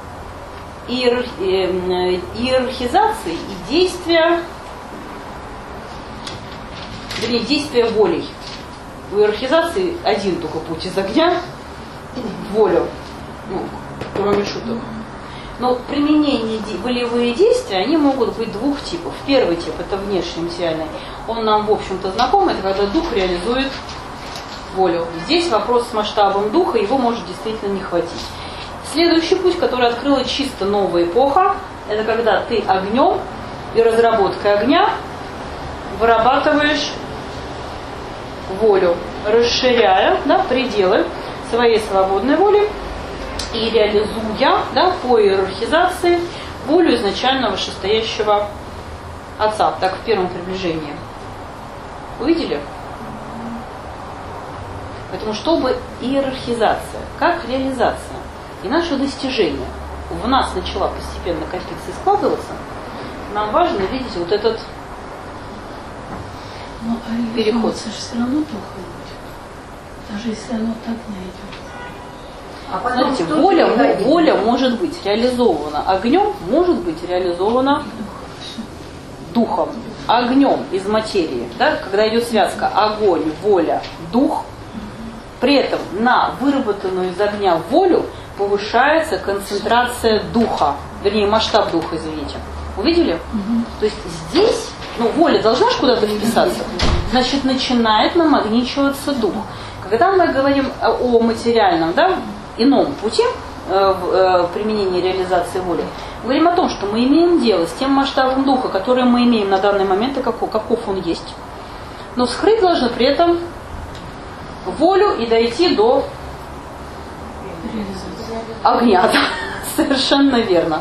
иерархизации и действия, вернее, действия волей. У иерархизации один только путь из огня в волю, кроме шуток. Но применение волевые действия, они могут быть двух типов. Первый тип, это внешний, материальный. Он нам, в общем-то, знаком, это когда дух реализует волю. Здесь вопрос с масштабом духа, его может действительно не хватить. Следующий путь, который открыла чисто новая эпоха, это когда ты огнем и разработкой огня вырабатываешь волю, расширяя, да, пределы своей свободной воли и реализуя, да, по иерархизации волю изначального вышестоящего Отца, так в первом приближении. Увидели? Поэтому чтобы иерархизация, как реализация и наше достижение в нас начала постепенно копиться и складываться, нам важно видеть вот этот переход. Же все равно духа будет, даже если оно от огня идет. А потом смотрите, воля может быть реализована огнем, может быть реализована духом. Огнем из материи, да, когда идет связка огонь, воля, дух, при этом на выработанную из огня волю повышается концентрация духа, вернее масштаб духа, извините. Увидели? То есть здесь, воля должна же куда-то вписаться, значит начинает намагничиваться дух. Когда мы говорим о материальном, да, ином пути применения реализации воли, мы говорим о том, что мы имеем дело с тем масштабом духа, который мы имеем на данный момент, и каков он есть. Но вскрыть должны при этом волю и дойти до огня. Совершенно верно.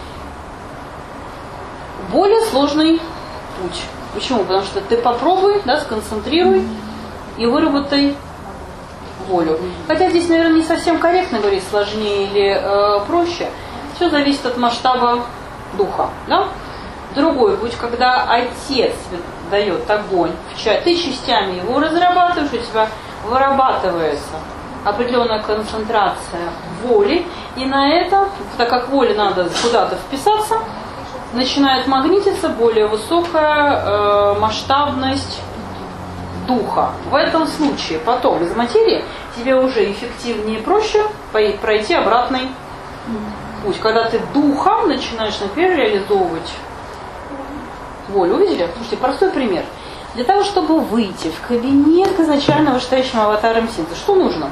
Более сложный путь. Почему? Потому что ты попробуй, да, сконцентрируй и выработай волю. Хотя здесь, наверное, не совсем корректно говорить, сложнее или проще. Все зависит от масштаба духа. Да? Другой путь, когда Отец дает огонь, ты частями его разрабатываешь, у тебя вырабатывается определенная концентрация воли, и на это, так как воле надо куда-то вписаться, начинает магнититься более высокая масштабность духа. В этом случае потом из материи тебе уже эффективнее и проще пройти обратный путь, когда ты духом начинаешь, например, реализовывать волю. Увидели? Слушайте, простой пример. Для того, чтобы выйти в кабинет изначально вышестоящим аватаром синтеза, что нужно?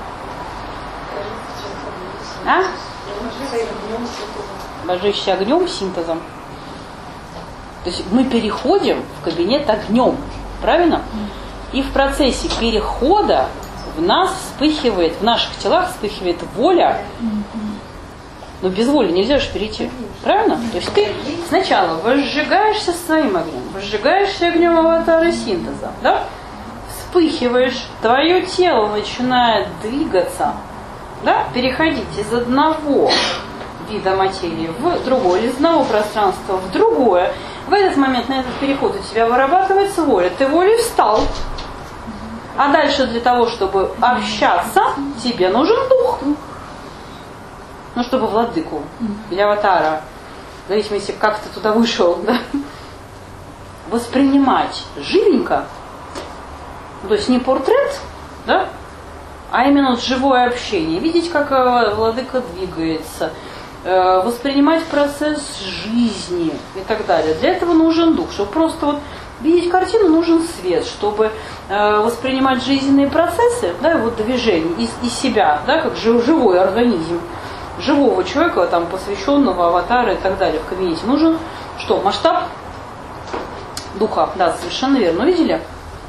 Божище огнем, синтезом. То есть мы переходим в кабинет огнем. Правильно? И в процессе перехода в наших телах вспыхивает воля. Но без воли нельзя же перейти. Правильно? То есть ты сначала возжигаешься своим огнем, возжигаешься огнем аватара синтеза, да? Вспыхиваешь, твое тело начинает двигаться, да? Переходить из одного вида материи в другое, или из одного пространства в другое. В этот момент, на этот переход у тебя вырабатывается воля. Ты волей встал. А дальше для того, чтобы общаться, тебе нужен дух. Чтобы владыку или аватара в зависимости, как ты туда вышел, да, воспринимать живенько, то есть не портрет, да, а именно вот живое общение, видеть, как владыка двигается, воспринимать процесс жизни и так далее. Для этого нужен дух, чтобы просто вот видеть картину, нужен свет, чтобы воспринимать жизненные процессы, да, вот движение из себя, да, как живой организм, живого человека, там, посвященного, аватара и так далее в кабинете. Нужен что? Масштаб духа. Да, совершенно верно. Видели?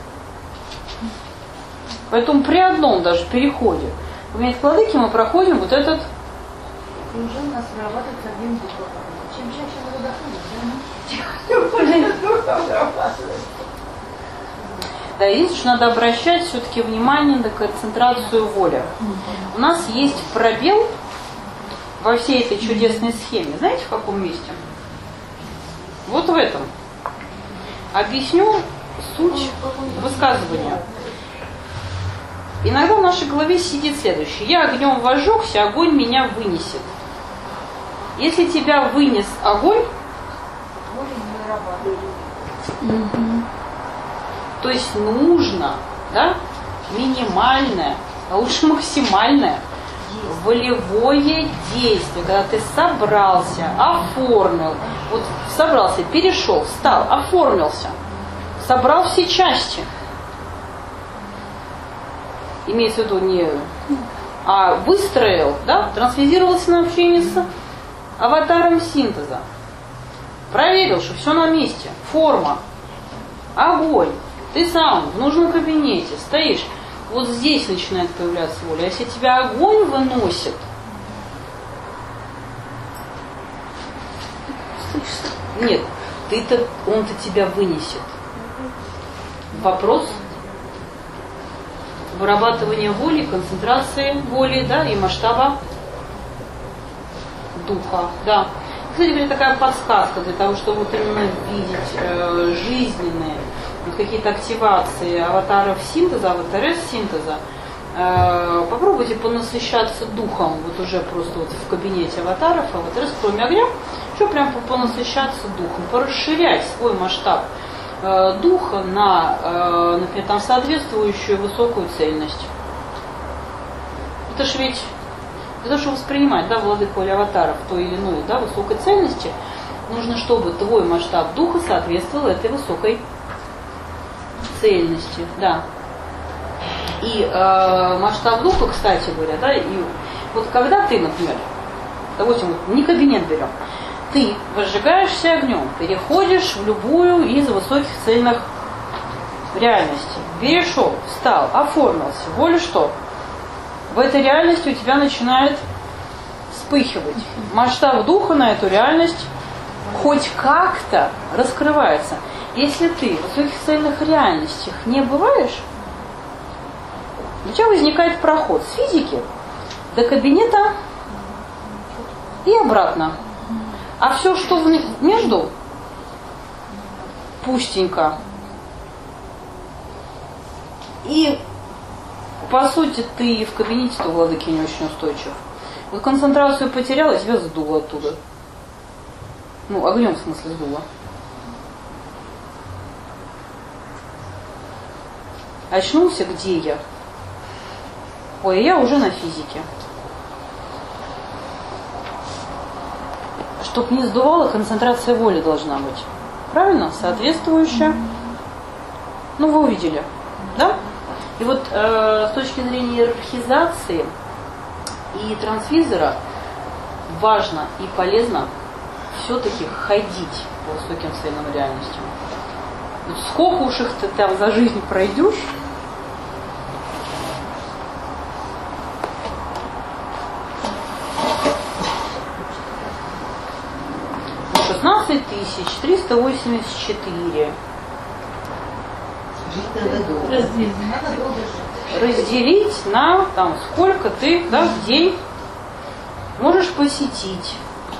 Поэтому при одном даже переходе в кабинет владыки мы проходим вот этот... И уже у нас вырабатывается объем духа. Чем чаще мы выдохнем, Да, единственное, что надо обращать все-таки внимание на концентрацию воли. У нас есть пробел во всей этой чудесной схеме. Знаете, в каком месте? Вот в этом. Объясню суть высказывания. Иногда в нашей голове сидит следующее. Я огнем возжегся, огонь меня вынесет. Если тебя вынес огонь, то есть нужно, да, минимальное, а лучше максимальное волевое действие, когда ты собрался, оформил, вот собрался, перешел, встал, оформился, собрал все части. Имеется в виду не... А выстроил, да, трансфизировался на общение с аватаром синтеза. Проверил, что все на месте. Форма, огонь. Ты сам в нужном кабинете стоишь. Вот здесь начинает появляться воля. Если тебя огонь выносит, нет, он-то тебя вынесет. Вопрос вырабатывания воли, концентрации воли, да, и масштаба духа, да. Кстати говоря, такая подсказка для того, чтобы вот именно видеть жизненные вот какие-то активации аватаров синтеза, аватарес синтеза. Попробуйте понасыщаться духом, вот уже просто вот в кабинете аватаров, аватарес, кроме огня, еще прям понасыщаться духом, порасширять свой масштаб духа на, например, там соответствующую высокую цельность. Это ж ведь для того, чтобы воспринимать, да, владыку или аватаров той или иной, да, высокой цельности, нужно, чтобы твой масштаб духа соответствовал этой высокой цельности, да. И масштаб духа, кстати говоря, да, и вот когда ты, например, допустим, вот не кабинет берем, ты возжигаешься огнем, переходишь в любую из высоких цельных реальностей. Перешел, встал, оформился. Воля что? В этой реальности у тебя начинает вспыхивать. Масштаб духа на эту реальность хоть как-то раскрывается. Если ты в высоких цельных реальностях не бываешь, у тебя возникает проход с физики до кабинета и обратно. А все, что между, пустенько. И, по сути, ты в кабинете-то владыки не очень устойчив. Вот концентрацию потеряла, и тебя сдуло оттуда. Ну, огнем, в смысле, сдуло. Очнулся, где я? Ой, я уже на физике. Чтоб не сдувало, концентрация воли должна быть. Правильно? Соответствующая. Ну, вы увидели. Да? И вот с точки зрения иерархизации и трансвизора важно и полезно все-таки ходить по высоким цельным реальностям. Вот сколько уж их ты там за жизнь пройдешь, 16 384. Разделить на там, сколько ты, да, в день можешь посетить.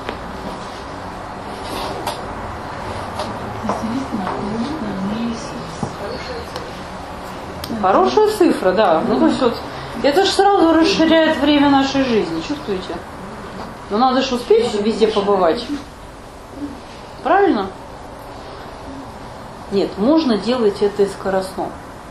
Хорошая цифра, да. Ну, то есть вот, это же сразу расширяет время нашей жизни, чувствуете? Но надо же успеть везде побывать. правильно? Нет, можно делать это и скоростно.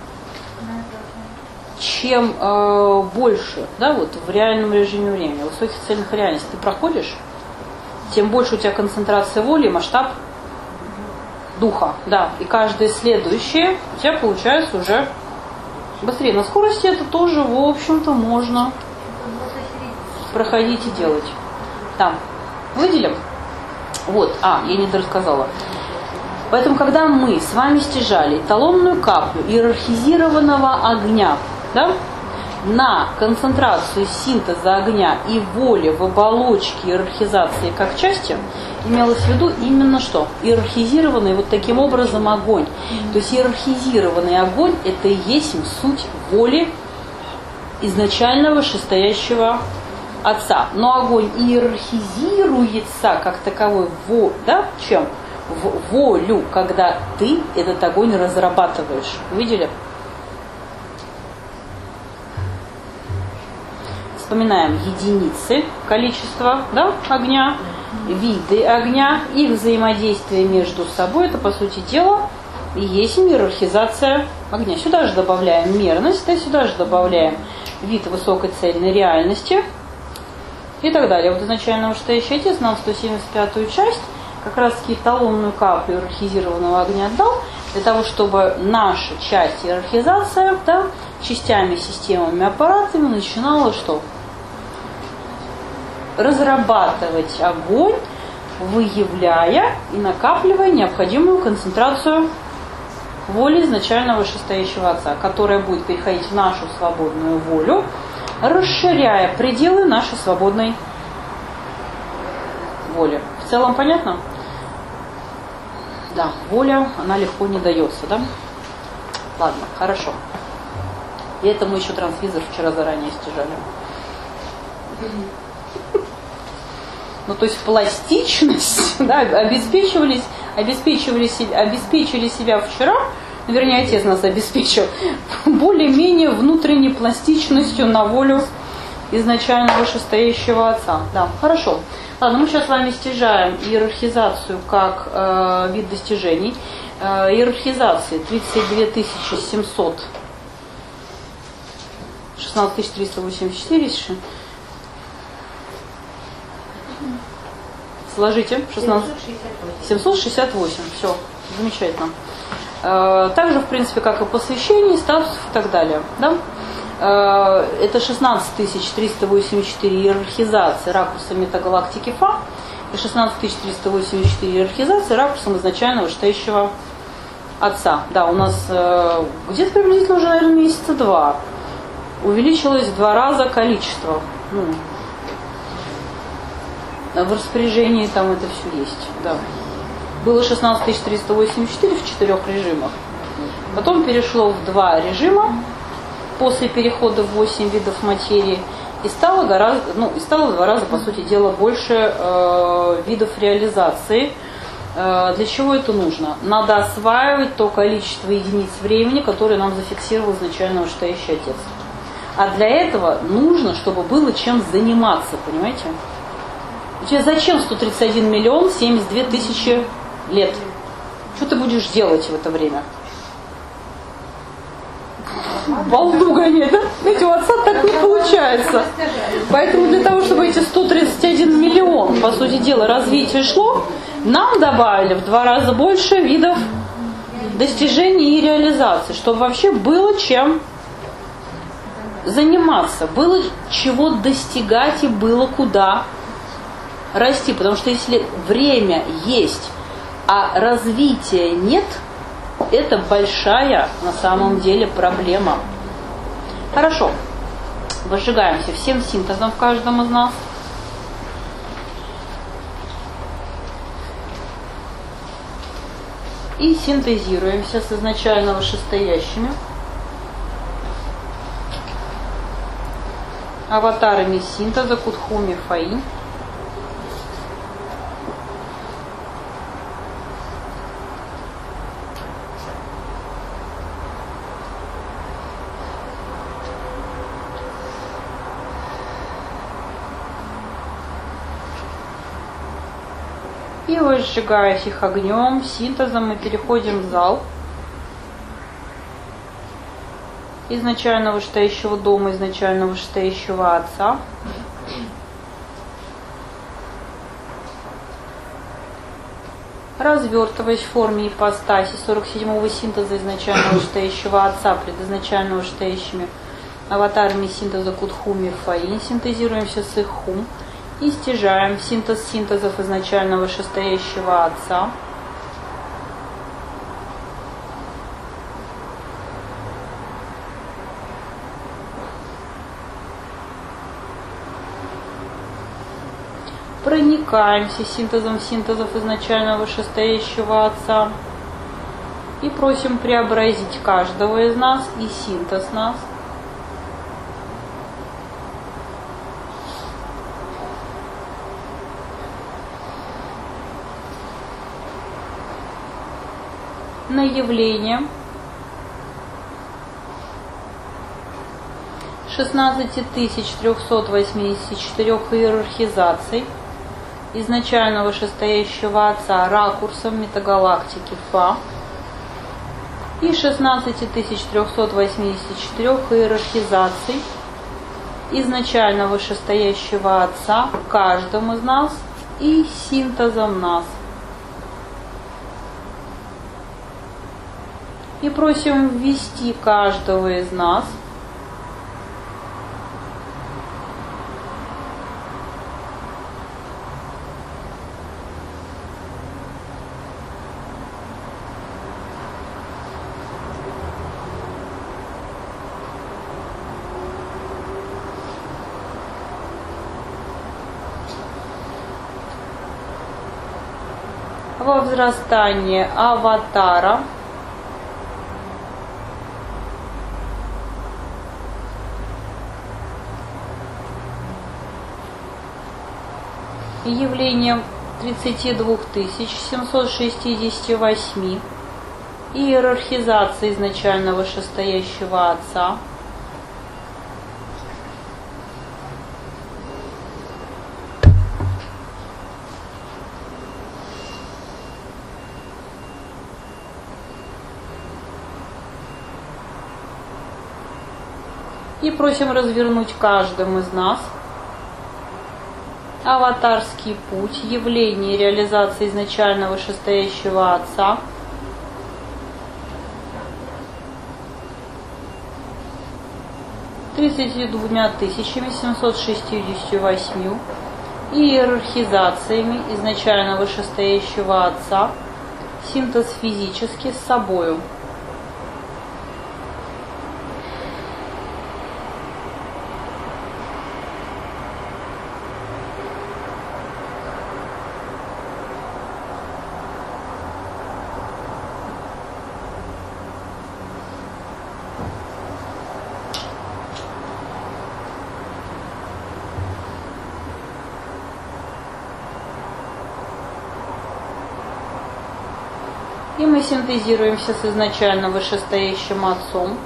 Чем больше, да, вот в реальном режиме времени, высоких цельных реальностей ты проходишь, тем больше у тебя концентрация воли, масштаб духа, да, и каждое следующее у тебя получается уже быстрее. На скорости это тоже, в общем-то, можно проходить и делать. Там, выделим? Вот, я не дорассказала. Поэтому, когда мы с вами стяжали эталонную каплю иерархизированного огня, да, на концентрацию синтеза огня и воли в оболочке иерархизации как части, имелось в виду именно что? Иерархизированный вот таким образом огонь. То есть иерархизированный огонь – это и есть суть воли изначального вышестоящего Отца. Но огонь иерархизируется как таковой чем? В волю, когда ты этот огонь разрабатываешь. Видели? Вспоминаем единицы количества, да, огня, виды огня, их взаимодействие между собой. Это, по сути дела, и есть иерархизация огня. Сюда же добавляем мерность, да, сюда же добавляем вид высокой цельной реальности и так далее. Вот изначально вышестоящий Отец нам 175-ю часть, как раз таки эталонную каплю иерархизированного огня отдал, для того, чтобы наша часть иерархизация, да, частями, системами, аппаратами начинала что? Разрабатывать огонь, выявляя и накапливая необходимую концентрацию воли изначального вышестоящего Отца, которая будет переходить в нашу свободную волю, расширяя пределы нашей свободной воли. В целом понятно? Да, воля, она легко не дается, да? Ладно, хорошо. И это мы еще трансвизор вчера заранее стяжали. Ну, то есть пластичность, да, обеспечили себя вчера, вернее, Отец нас обеспечил, более-менее внутренней пластичностью на волю изначально вышестоящего Отца. Да, хорошо. Ладно, мы сейчас с вами стяжаем иерархизацию как вид достижений. Иерархизации 32 700, 16 384. Сложите. 768. Все, замечательно. Также, в принципе, как и посвящение, статусов и так далее. Да? Это 16 384 иерархизации ракурсом метагалактики Фа и 16 384 иерархизации ракурсом изначально вышестоящего Отца. Да, у нас где-то приблизительно уже, наверное, месяца 2 увеличилось в 2 раза количество. В распоряжении там это все есть. Да. Было 16 384 в 4 режимах. Потом перешло в 2 режима после перехода в 8 видов материи. И стало в 2 раза, по сути дела, больше видов реализации. Для чего это нужно? Надо осваивать то количество единиц времени, которое нам зафиксировал изначально вышестоящий Отец. А для этого нужно, чтобы было чем заниматься, понимаете? У тебя зачем 131 миллион 72 тысячи лет? Что ты будешь делать в это время? Балду гонять, да? Знаете, у Отца так не получается. Поэтому для того, чтобы эти 131 миллион, по сути дела, развития шло, нам добавили в 2 раза больше видов достижений и реализации, чтобы вообще было чем заниматься, было чего достигать и было куда расти. Потому что если время есть, а развития нет, это большая на самом деле проблема. Хорошо. Возжигаемся всем синтезом в каждом из нас. И синтезируемся с изначально вышестоящими аватарами синтеза Кутхуми Фаи. И возжигая их огнем, синтезом мы переходим в зал изначально вышестоящего дома, изначально вышестоящего Отца. Развертываясь в форме ипостаси 47-го синтеза изначально вышестоящего Отца, предизначально вышестоящими аватарами синтеза Кудхуми и Фаин, синтезируемся с их хум и стяжаем синтез синтезов изначально вышестоящего Отца. Проникаемся синтезом синтезов изначально вышестоящего Отца и просим преобразить каждого из нас и синтез нас на явление 16384 иерархизаций изначально вышестоящего Отца ракурсом метагалактики Фа и 16384 иерархизаций изначально вышестоящего Отца каждым из нас и синтезом нас. И просим ввести каждого из нас во возрастание аватара явлением 32 768 иерархизации изначально вышестоящего Отца и просим развернуть каждым из нас аватарский путь, явление и реализация изначально вышестоящего Отца (32 768 иерархизациями изначально вышестоящего Отца, синтез физически с собою. И мы синтезируемся с изначально вышестоящим Отцом.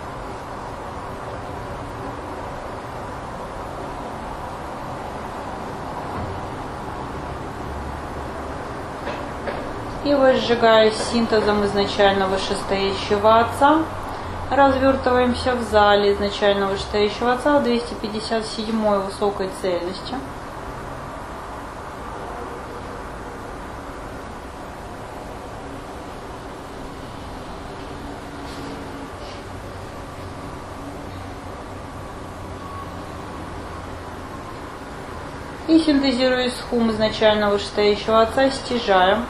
И возжигаясь синтезом изначально вышестоящего Отца, развертываемся в зале изначально вышестоящего Отца в 257-й высокой цельности. И синтезируясь с хум изначально вышестоящего Отца, стяжаем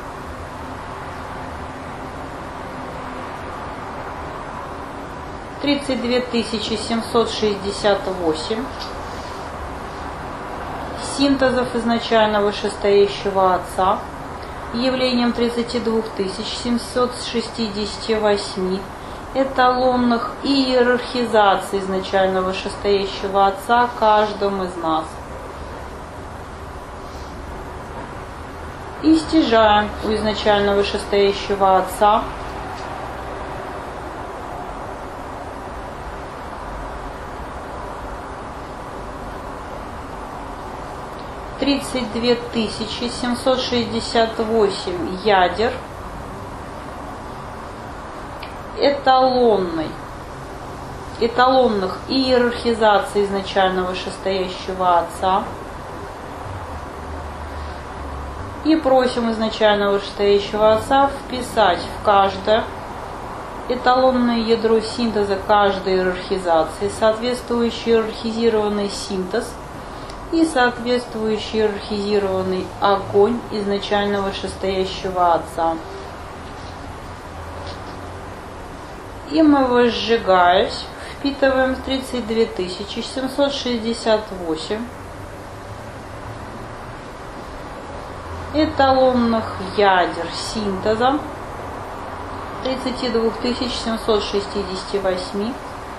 (32 768) синтезов изначально вышестоящего Отца, явлением 32 768 эталонных иерархизаций изначально вышестоящего Отца каждым из нас. И стяжаем у изначально вышестоящего Отца 32 768 ядер эталонных иерархизаций изначально вышестоящего Отца. И просим изначально вышестоящего Отца вписать в каждое эталонное ядро синтеза каждой иерархизации соответствующий иерархизированный синтез и соответствующий иерархизированный огонь изначально вышестоящего Отца. И мы его, сжигаясь, впитываем в 32 768 эталонных ядер синтеза 32 768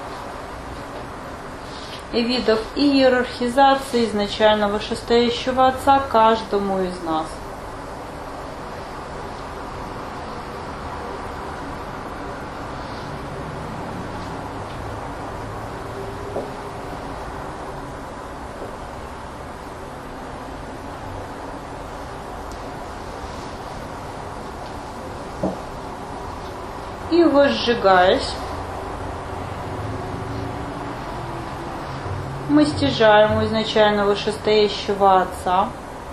видов иерархизации изначально вышестоящего Отца каждому из нас. И возжигаясь, мы стяжаем у изначально вышестоящего Отца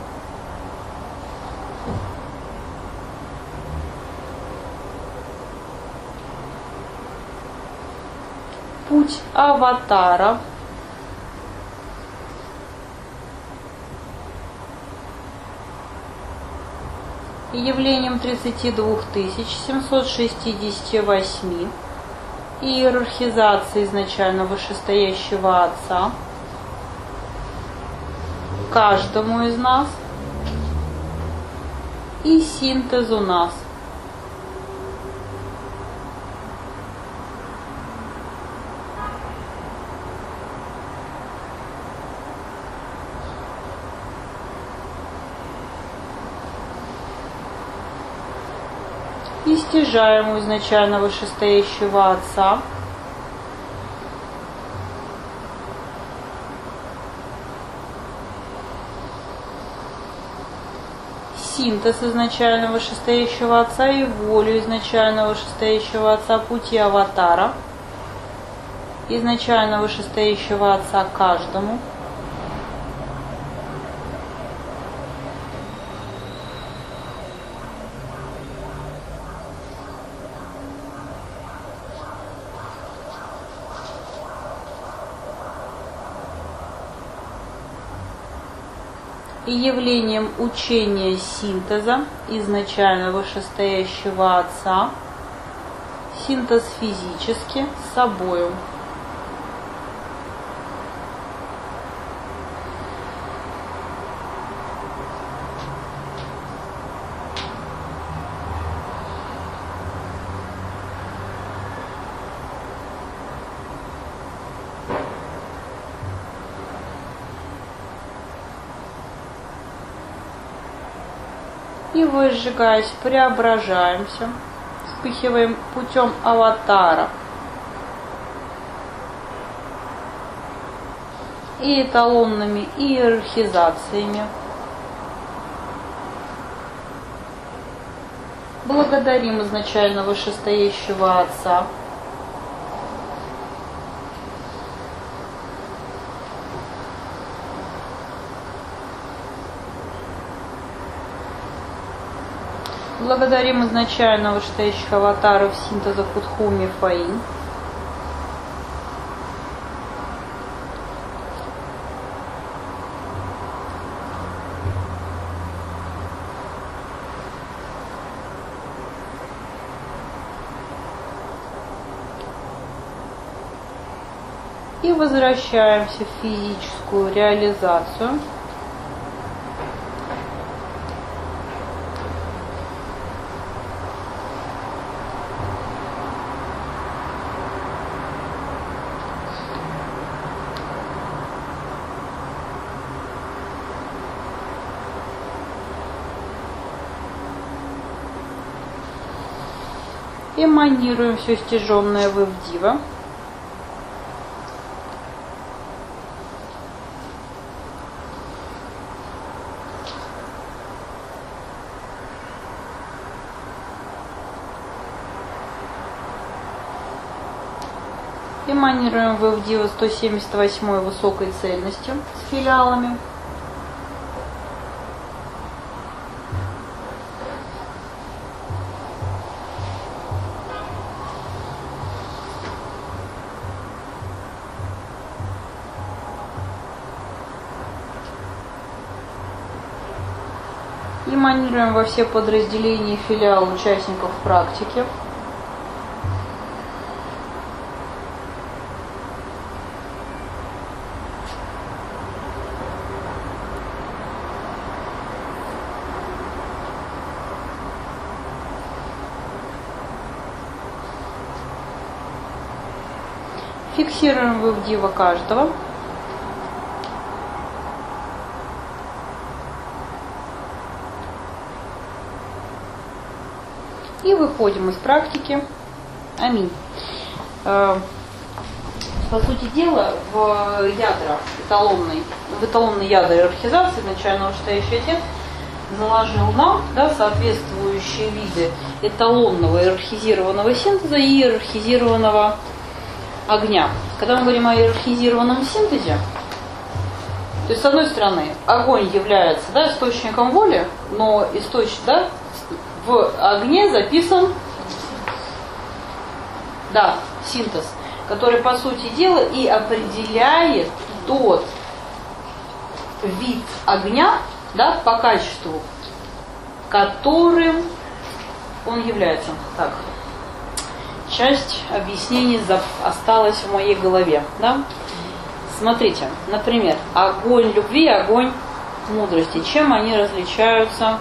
путь аватара, явлением 32 768 иерархизации изначально вышестоящего Отца каждому из нас и синтезу нас. И стяжаем у изначально вышестоящего Отца синтез изначально вышестоящего Отца и волю изначально вышестоящего Отца пути аватара, изначально вышестоящего Отца каждому. И явлением учения синтеза изначально вышестоящего Отца, синтез физически с собою. И выжигаясь, преображаемся, вспыхиваем путем аватара и эталонными иерархизациями. Благодарим изначально вышестоящего Отца. Благодарим изначально вышестоящих аватаров синтеза Кутхуми Фаин. И возвращаемся в физическую реализацию. Эманируем все стяженное в Ивдива. Эманируем в Ивдива 178 высокой цельностью с филиалами. Эманируем во все подразделения филиал участников практики. Фиксируем вывдива каждого. И выходим из практики. Аминь. По сути дела, в эталонной ядра иерархизации начально вышестоящий отец заложил нам, да, соответствующие виды эталонного иерархизированного синтеза и иерархизированного огня. Когда мы говорим о иерархизированном синтезе, то есть, с одной стороны, огонь является, да, источником воли, но в огне записан, да, синтез, который, по сути дела, и определяет тот вид огня, да, по качеству, которым он является. Так, часть объяснений осталась в моей голове, да? Смотрите, например, огонь любви и огонь мудрости. Чем они различаются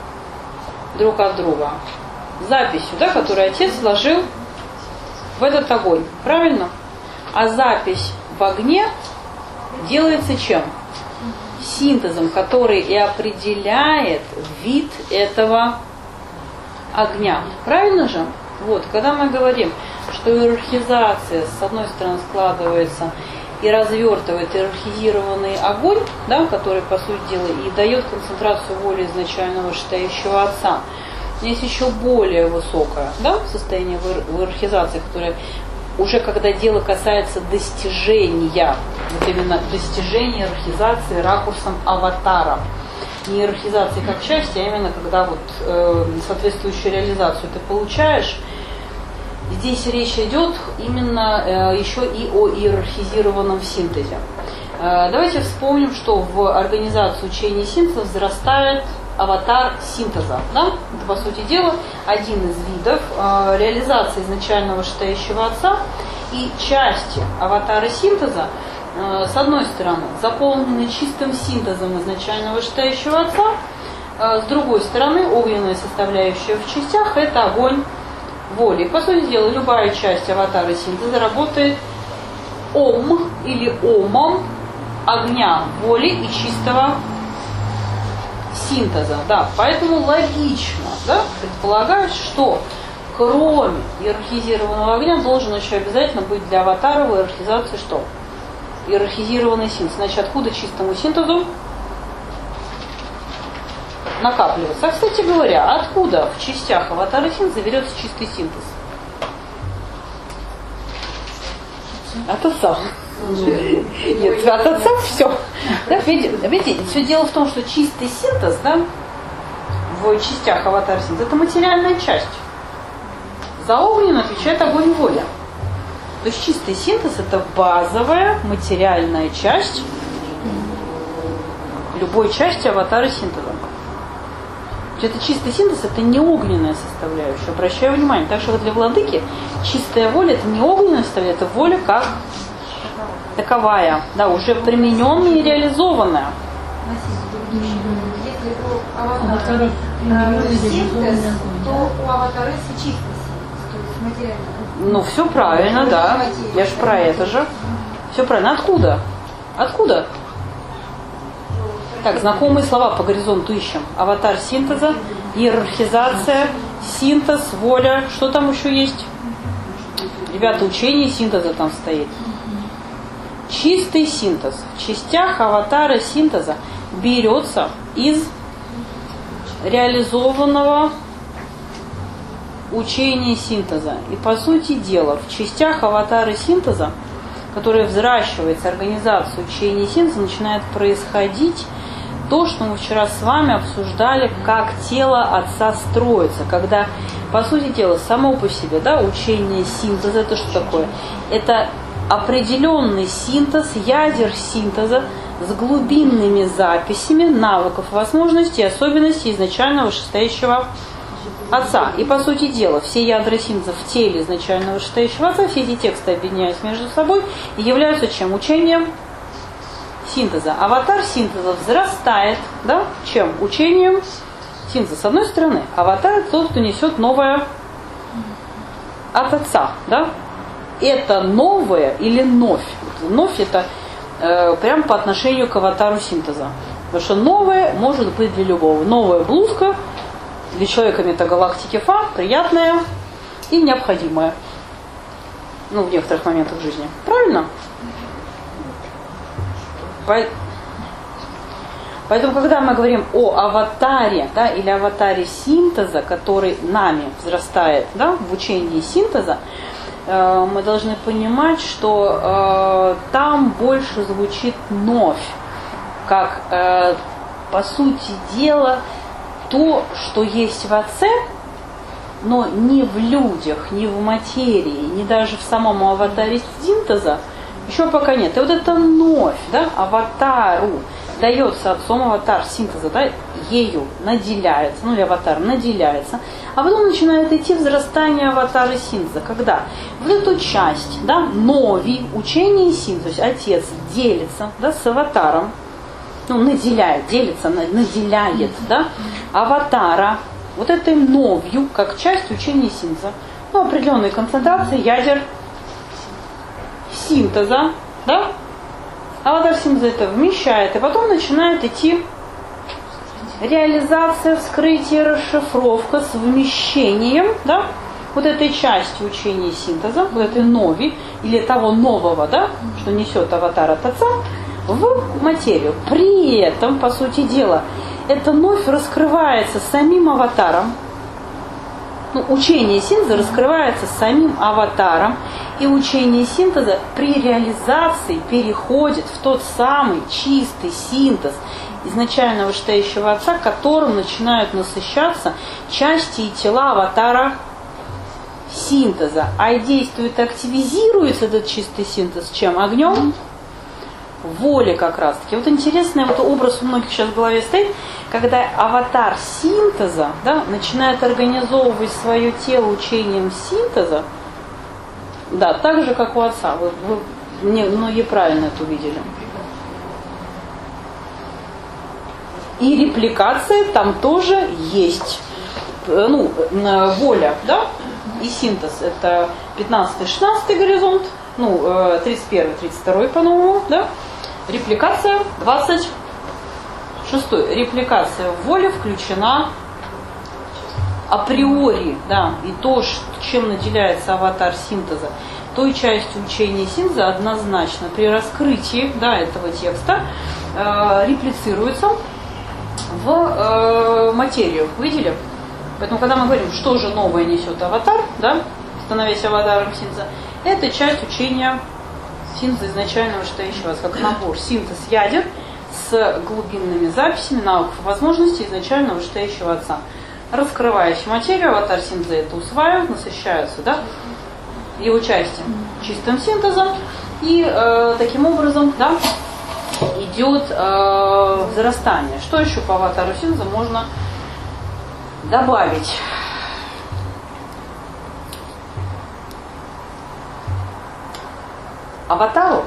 друг от друга? Записью, да, которую отец вложил в этот огонь. Правильно? А запись в огне делается чем? Синтезом, который и определяет вид этого огня. Правильно же? Вот, когда мы говорим, что иерархизация с одной стороны складывается и развертывает иерархизированный огонь, да, который, по сути дела, и дает концентрацию воли изначального вышестоящего отца. Есть еще более высокое, да, состояние в иерархизации, которое уже когда дело касается достижения, вот именно достижения иерархизации ракурсом аватара. Не иерархизации как части, а именно когда вот соответствующую реализацию ты получаешь. Здесь речь идет именно еще и о иерархизированном синтезе. Давайте вспомним, что в организации учения синтеза взрастает аватар синтеза. Да? Это, по сути дела, один из видов реализации изначального вышестоящего отца. И части аватара синтеза, с одной стороны, заполнены чистым синтезом изначального вышестоящего отца, с другой стороны, огненная составляющая в частях – это огонь воли. По сути дела, любая часть аватара синтеза работает ом или омом огня воли и чистого синтеза. Да, поэтому логично, да, предполагать, что кроме иерархизированного огня должен еще обязательно быть для аватара в иерархизации что? Иерархизированный синтез. Значит, откуда чистому синтезу накапливаться? А, кстати говоря, откуда в частях аватара синтеза берется чистый синтез? От отца. Нет, от отца все. Да, видите, все дело в том, что чистый синтез, да, в частях аватара синтеза, это материальная часть. За огненную отвечает огонь воля. То есть чистый синтез это базовая материальная часть любой части аватара синтеза. Это чистый синтез, это не огненная составляющая. Обращаю внимание. Так что для владыки чистая воля это не огненная составляющая, это воля как таковая, да, уже примененная и реализованная. Если у аватара синтез, то у аватара чистый синтез, то есть материальный. Ну, все правильно, да. Я же про это же. Все правильно. Откуда? Откуда? Так, знакомые слова по горизонту ищем. Аватар синтеза, иерархизация, синтез, воля. Что там еще есть? Ребята, учение синтеза там стоит. Чистый синтез. В частях аватара синтеза берется из реализованного учение синтеза. И по сути дела, в частях аватара синтеза, которая взращивается организация учения синтеза, начинает происходить то, что мы вчера с вами обсуждали, как тело Отца строится, когда, по сути дела, само по себе, да, учение синтеза, это что такое? Это определенный синтез, ядер синтеза с глубинными записями навыков, возможностей и особенностей изначально вышестоящего Отца. И, по сути дела, все ядра синтеза в теле изначально вышестоящего Отца, все эти тексты, объединяясь между собой, и являются чем? Учением синтеза. Аватар синтеза взрастает, да, чем? Учением синтеза. С одной стороны, аватар это тот, кто несет новое от Отца, да? Это новое или новь? Новь это прямо по отношению к аватару синтеза. Потому что новое может быть для любого. Новая блузка для человека метагалактики Фа приятная и необходимая. Ну, в некоторых моментах жизни. Правильно? Поэтому, когда мы говорим о аватаре, да, или аватаре синтеза, который нами взрастает, да, в учении синтеза, мы должны понимать, что там больше звучит новь, как, по сути дела, то, что есть в Отце, но не в людях, не в материи, не даже в самом аватаре синтеза, еще пока нет. И вот это новь, да, аватару дается Отцом, аватар синтеза, да, ею наделяется, ну или аватар наделяется, а потом начинает идти взрастание аватара синтеза, когда вот эту часть, да, нови, учение синтеза, то есть Отец делится, да, с аватаром, ну, наделяет, делится, наделяет, да, аватара вот этой новью, как часть учения синтеза, ну, определенной концентрации ядер синтеза, да, аватар синтеза это вмещает, и потом начинает идти реализация, вскрытие, расшифровка с вмещением, да, вот этой части учения синтеза, вот этой нови, или того нового, да, что несет аватар от Отца, в материю. При этом, по сути дела, эта новь раскрывается самим аватаром, ну, учение синтеза раскрывается самим аватаром, и учение синтеза при реализации переходит в тот самый чистый синтез изначально вышестоящего Отца, которым начинают насыщаться части и тела аватара синтеза. А действует, активизируется этот чистый синтез чем? Огнем воли как раз таки. Вот интересный вот образ у многих сейчас в голове стоит, когда аватар синтеза, да, начинает организовывать свое тело учением синтеза, да, так же, как у Отца. Вы многие правильно это увидели. И репликация там тоже есть. Ну, воля, да, и синтез. Это 15-16 горизонт, ну, 31-32 по-новому, да. Репликация 26. Репликация в воле включена априори, да, и то, чем наделяется аватар синтеза, той частью учения синтеза однозначно при раскрытии, да, этого текста реплицируется в материю. Видели? Поэтому, когда мы говорим, что же новое несет аватар, да, становясь аватаром синтеза, это часть учения синтеза изначально вышестоящего, как набор синтез ядер с глубинными записями, навыков и возможностей изначально вышестоящего Отца. Раскрывающий материю, аватар синтеза это усваивает, насыщаются, да, его части чистым синтезом, и таким образом, да, идет взрастание. Что еще по аватару синтеза можно добавить? Аватару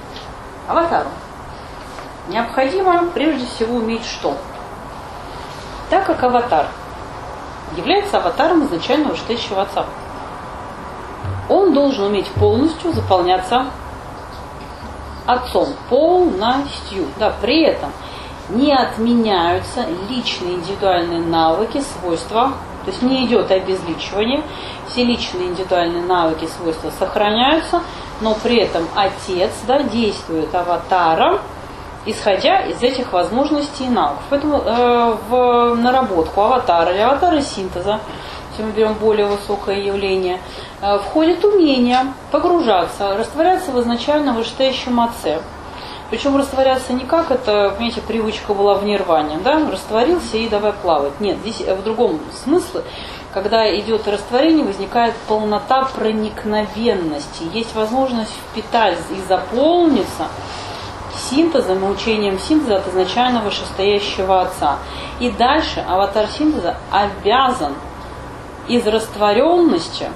необходимо прежде всего уметь что? Так как аватар является аватаром изначально вышестоящего Отца, он должен уметь полностью заполняться Отцом, полностью. Да, при этом не отменяются личные индивидуальные навыки, свойства, то есть не идет обезличивание, все личные индивидуальные навыки, свойства сохраняются, но при этом Отец, да, действует аватаром, исходя из этих возможностей и навыков. Поэтому в наработку аватара или аватара синтеза если мы берем более высокое явление, входит умение погружаться, растворяться в изначально вышестоящем отце. Причем растворяться не как это, понимаете, привычка была в нирване, да, растворился и давай плавать. Нет, здесь в другом смысле. Когда идет растворение, возникает полнота проникновенности. Есть возможность впитать и заполниться синтезом и учением синтеза от изначально вышестоящего отца. И дальше аватар синтеза обязан из растворенности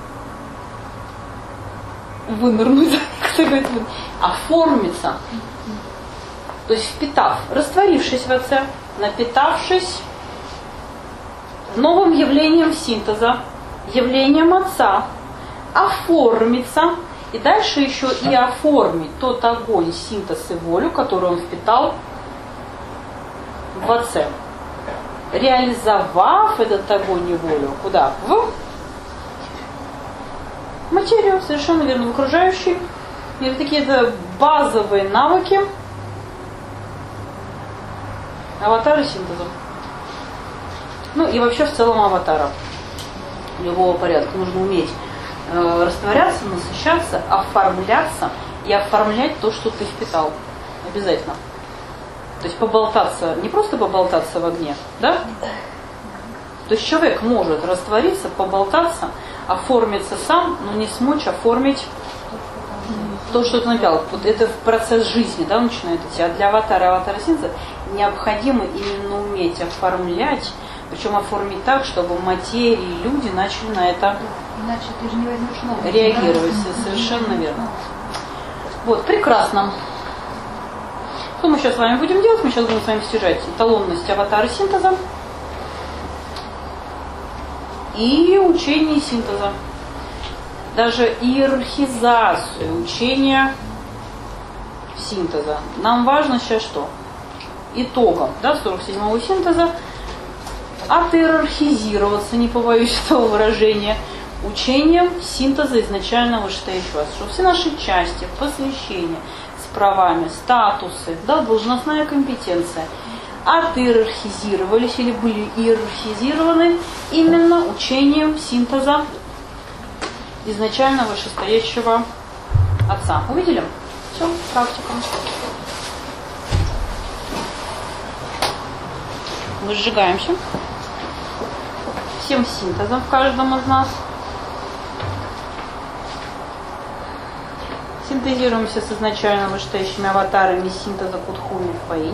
вынырнуть, оформиться. То есть впитав, растворившись в отце, напитавшись новым явлением синтеза, явлением отца, оформиться и дальше еще и оформить тот огонь, синтез и волю, которую он впитал в отце. Реализовав этот огонь и волю, куда? В материю, совершенно верно, в окружающий. И это такие базовые навыки аватара синтеза. Ну и вообще в целом аватара любого порядка. Нужно уметь растворяться, насыщаться, оформляться и оформлять то, что ты впитал. Обязательно. То есть поболтаться, не просто поболтаться в огне, да? То есть человек может раствориться, поболтаться, оформиться сам, но не смочь оформить то, что ты написал. Вот это процесс жизни, да, начинает идти. А для аватара синтеза необходимо именно уметь оформлять, причем оформить так, чтобы материи и люди начали на это Иначе ты же не возьмешь нового. реагировать. Совершенно верно. Вот, прекрасно. Что мы сейчас с вами будем делать? Мы сейчас будем с вами стяжать эталонность аватара синтеза и учение синтеза. Даже иерархизацию учения синтеза. Нам важно сейчас что? Итогом, да, 47-го синтеза отиерархизироваться, не побоюсь этого выражения, учением синтеза изначально вышестоящего, чтобы все наши части, посвящения с правами, статусы, да, должностная компетенция отиерархизировались или были иерархизированы именно учением синтеза изначально вышестоящего отца. Увидели? Все, практика. Мы сжигаемся всем синтезом в каждом из нас. Синтезируемся с изначально вышестоящими аватарами синтеза Кудхуми Фаинь.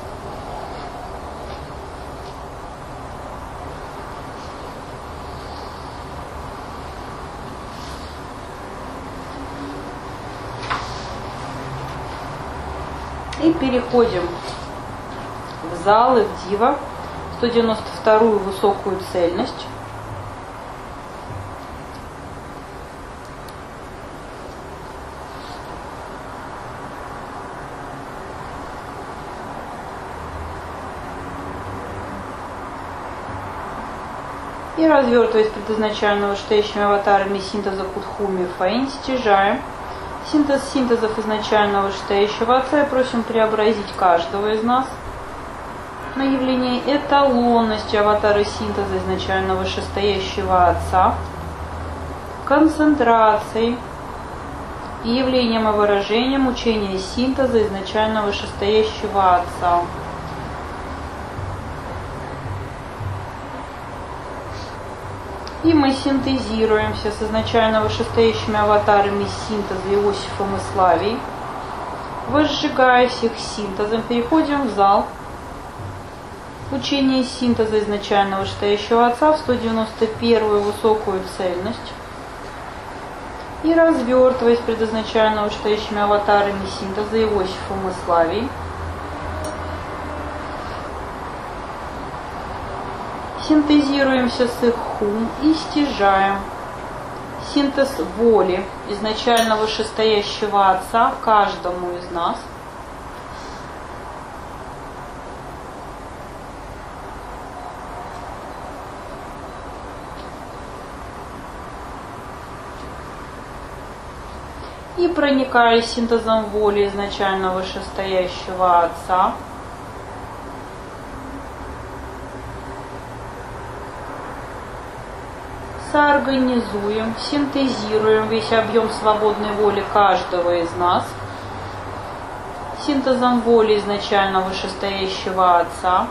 И переходим в залы, в Дива, 192-ю высокую цельность. И развертываясь предизначально вышестоящими аватарами синтеза Кудхуми Фаинь, стяжаем синтез синтезов изначально вышестоящего отца и просим преобразить каждого из нас на явление эталонности аватара синтеза изначально вышестоящего отца, концентрацией и явлением и выражением учения синтеза изначально вышестоящего отца. И мы синтезируемся с изначально вышестоящими аватарами синтеза Иосифом и Славией. Возжигаясь их синтезом, переходим в зал учения синтеза изначально вышестоящего отца в 191-ю высокую цельность. И развертываясь предизначально вышестоящими аватарами синтеза Иосифом и Славией, синтезируемся с их хум и стяжаем синтез воли изначально вышестоящего отца каждому из нас. И проникая синтезом воли изначально вышестоящего отца, соорганизуем, синтезируем весь объем свободной воли каждого из нас синтезом воли изначально вышестоящего Отца,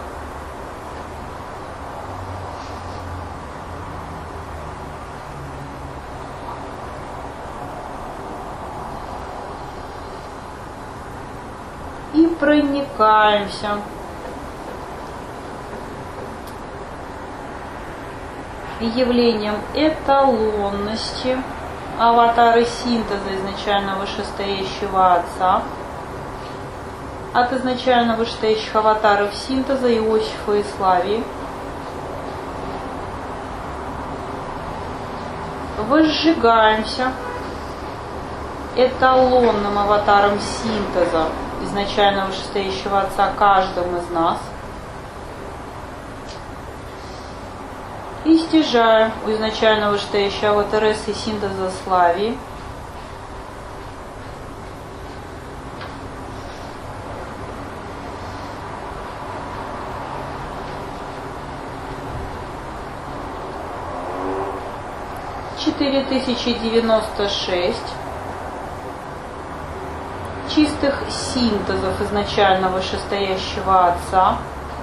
и проникаемся явлением эталонности аватара синтеза изначально вышестоящего Отца от изначально вышестоящих аватаров синтеза Иосифа и Славии. Возжигаемся эталонным аватаром синтеза изначально вышестоящего Отца каждым из нас. И стяжаем у изначально вышестоящего аватарессы синтеза Славии $4096 чистых синтезов изначально вышестоящего Отца,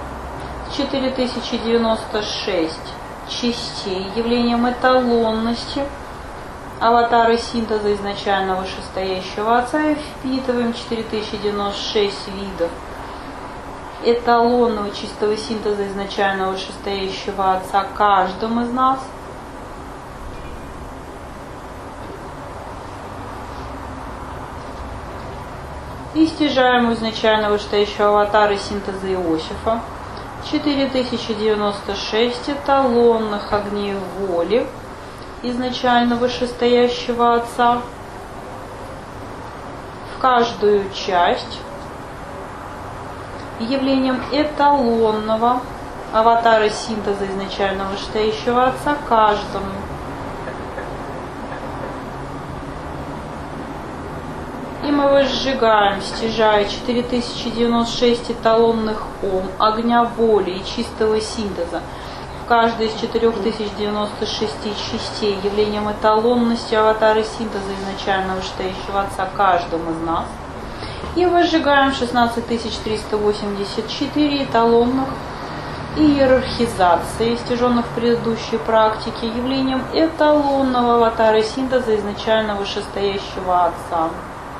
4096 частей явлением эталонности аватара синтеза изначально вышестоящего Отца, и впитываем 4096 видов эталонного чистого синтеза изначально вышестоящего Отца каждым из нас. И стяжаем у изначально вышестоящего аватара синтеза Иосифа 4096 эталонных огней воли изначально вышестоящего Отца в каждую часть явлением эталонного аватара синтеза изначально вышестоящего Отца каждому. И мы возжигаем, стяжая 4096 эталонных огня воли и чистого синтеза в каждой из 4096 частей явлением эталонности аватара синтеза изначально вышестоящего Отца каждым из нас. И возжигаем 16384 эталонных иерархизации, стяженных в предыдущей практике, явлением эталонного аватара синтеза изначально вышестоящего Отца.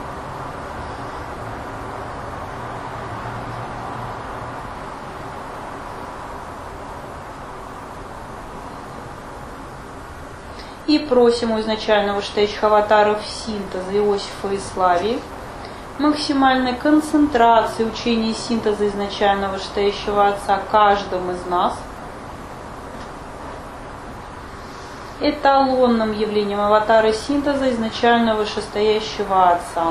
И просим у изначально вышестоящих аватаров синтеза Иосифа и Славии максимальной концентрации учения синтеза изначально вышестоящего Отца каждым из нас, эталонным явлением аватара синтеза изначально вышестоящего Отца.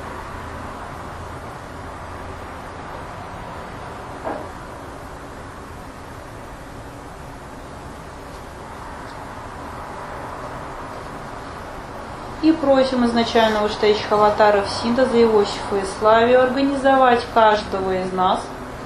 И просим изначально вышестоящих аватаров синтеза Иосифа и Славию организовать каждого из нас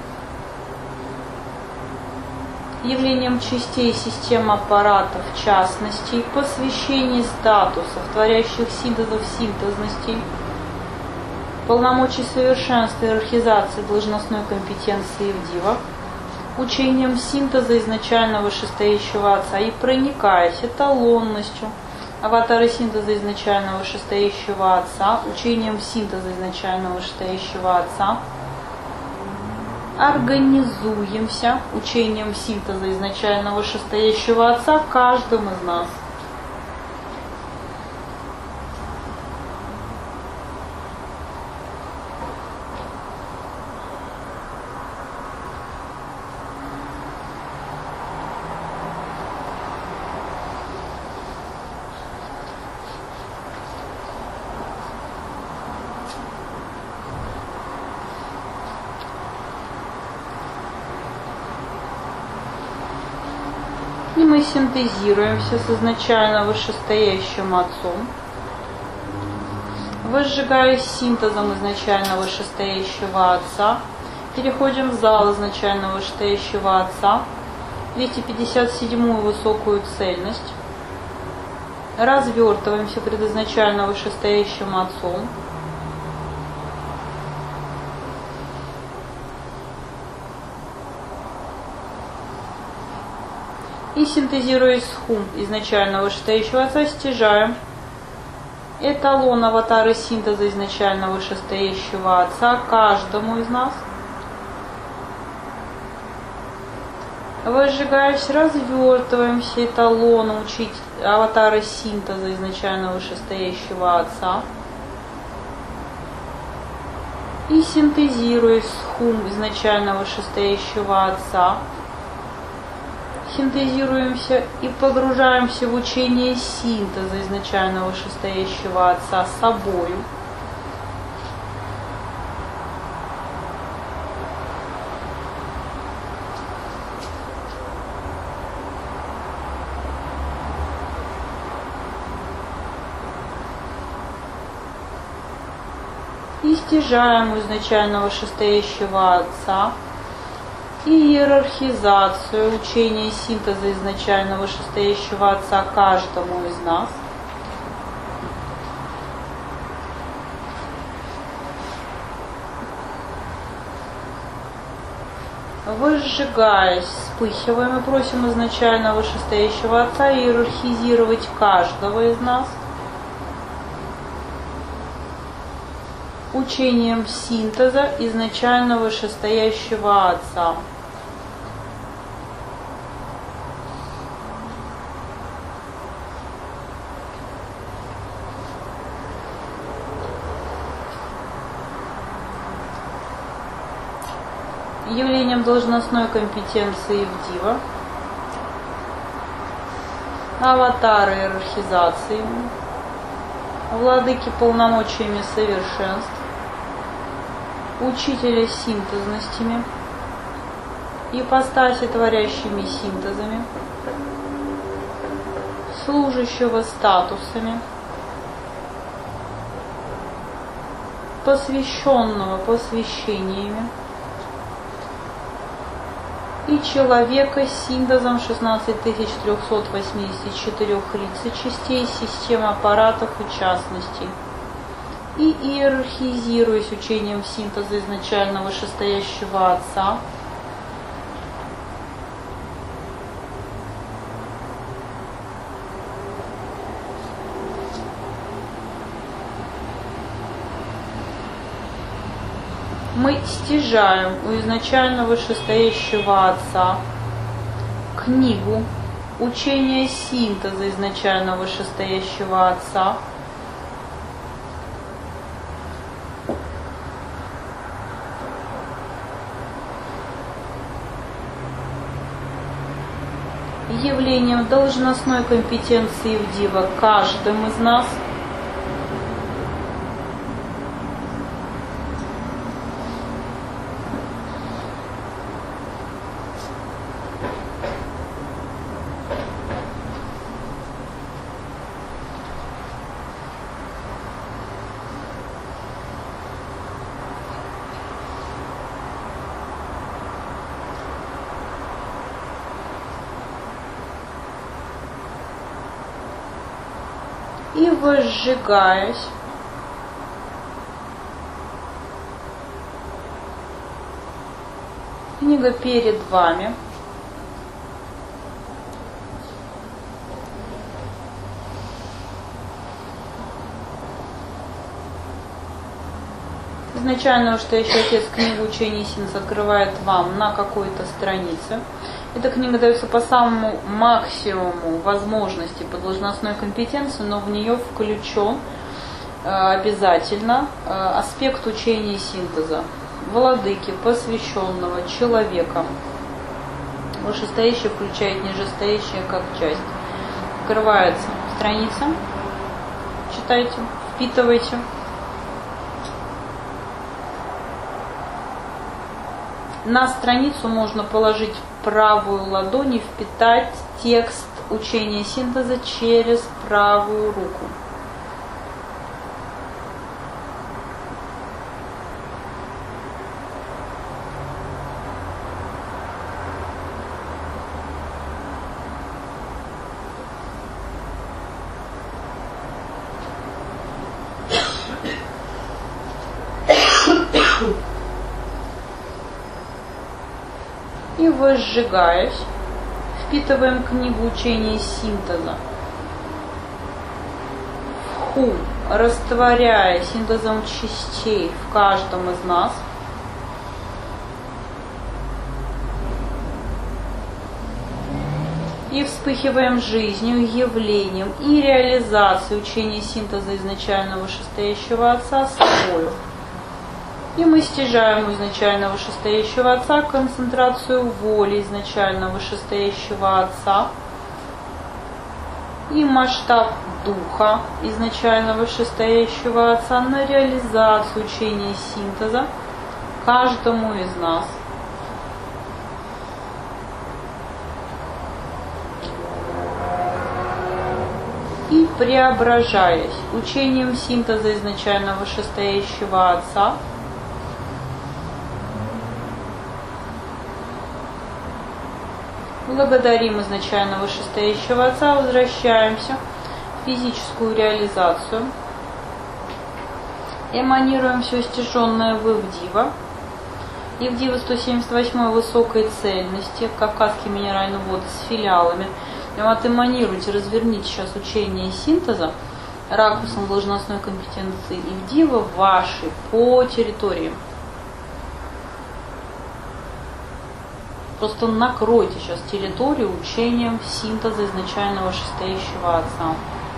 явлением частей систем аппаратов частностей, посвящений статусов, творящих синтезов синтезностей, полномочий совершенства и иерархизации должностной компетенции в дивах, учением синтеза изначально вышестоящего Отца и проникаясь эталонностью аватара синтеза изначально вышестоящего Отца, учением синтеза изначально вышестоящего Отца, организуемся учением синтеза изначально вышестоящего Отца каждым из нас. И мы синтезируемся с изначально вышестоящим Отцом, возжигаясь синтезом изначально вышестоящего Отца, переходим в зал изначально вышестоящего Отца, 257-ю высокую цельность, развертываемся пред изначально вышестоящим Отцом. И синтезируя схум изначально вышестоящего Отца, стяжаем эталон аватары синтеза изначально вышестоящего Отца каждому из нас. Возжигаясь, развертываемся эталоном аватары синтеза изначально вышестоящего Отца. И синтезируя схум изначально вышестоящего Отца, синтезируемся и погружаемся в учение синтеза изначально вышестоящего Отца собою. И стяжаем у изначально вышестоящего Отца и иерархизацию учения синтеза изначально вышестоящего Отца каждому из нас. Возжигаясь, вспыхиваем и просим изначально вышестоящего Отца иерархизировать каждого из нас учением синтеза изначально вышестоящего Отца. Явлением должностной компетенции в Дива, аватары иерархизации, владыки полномочиями совершенств, учителя синтезностями, ипостаси творящими синтезами, служащего статусами, посвященного посвящениями и человека с синтезом 16384 лиц и частей систем аппаратов и частностей. И иерархизируясь учением синтеза изначально вышестоящего Отца, мы стяжаем у изначально вышестоящего Отца книгу учения синтеза изначально вышестоящего Отца, явлением должностной компетенции в Дива каждым из нас, и возжигаясь, книга перед вами, изначально вышестоящий Отец книгу учения синтеза открывает вам на какой-то странице. Эта книга дается по самому максимуму возможности по должностной компетенции, но в нее включен обязательно аспект учения синтеза, владыки, посвященного человека. Вышестоящее включает нижестоящее как часть. Открывается страница, читайте, впитывайте. На страницу можно положить правую ладонь и впитать текст учения синтеза через правую руку. И возжигаясь, впитываем книгу учения синтеза. В хум, растворяя синтезом частей в каждом из нас. И вспыхиваем жизнью, явлением и реализацией учения синтеза изначального вышестоящего Отца собою. И мы стяжаем у изначального вышестоящего Отца концентрацию воли изначального вышестоящего Отца и масштаб духа изначального вышестоящего Отца на реализацию учения синтеза каждому из нас. И преображаясь учением синтеза изначального вышестоящего Отца, благодарим изначального вышестоящего Отца, возвращаемся в физическую реализацию, эманируем все стяженное в Ивдива. Ивдива 178 высокой цельности, Кавказские минеральные воды с филиалами. Эманируйте, разверните сейчас учение синтеза ракурсом должностной компетенции Ивдива вашей по территории. Просто накройте сейчас территорию учением синтеза изначального вышестоящего Отца.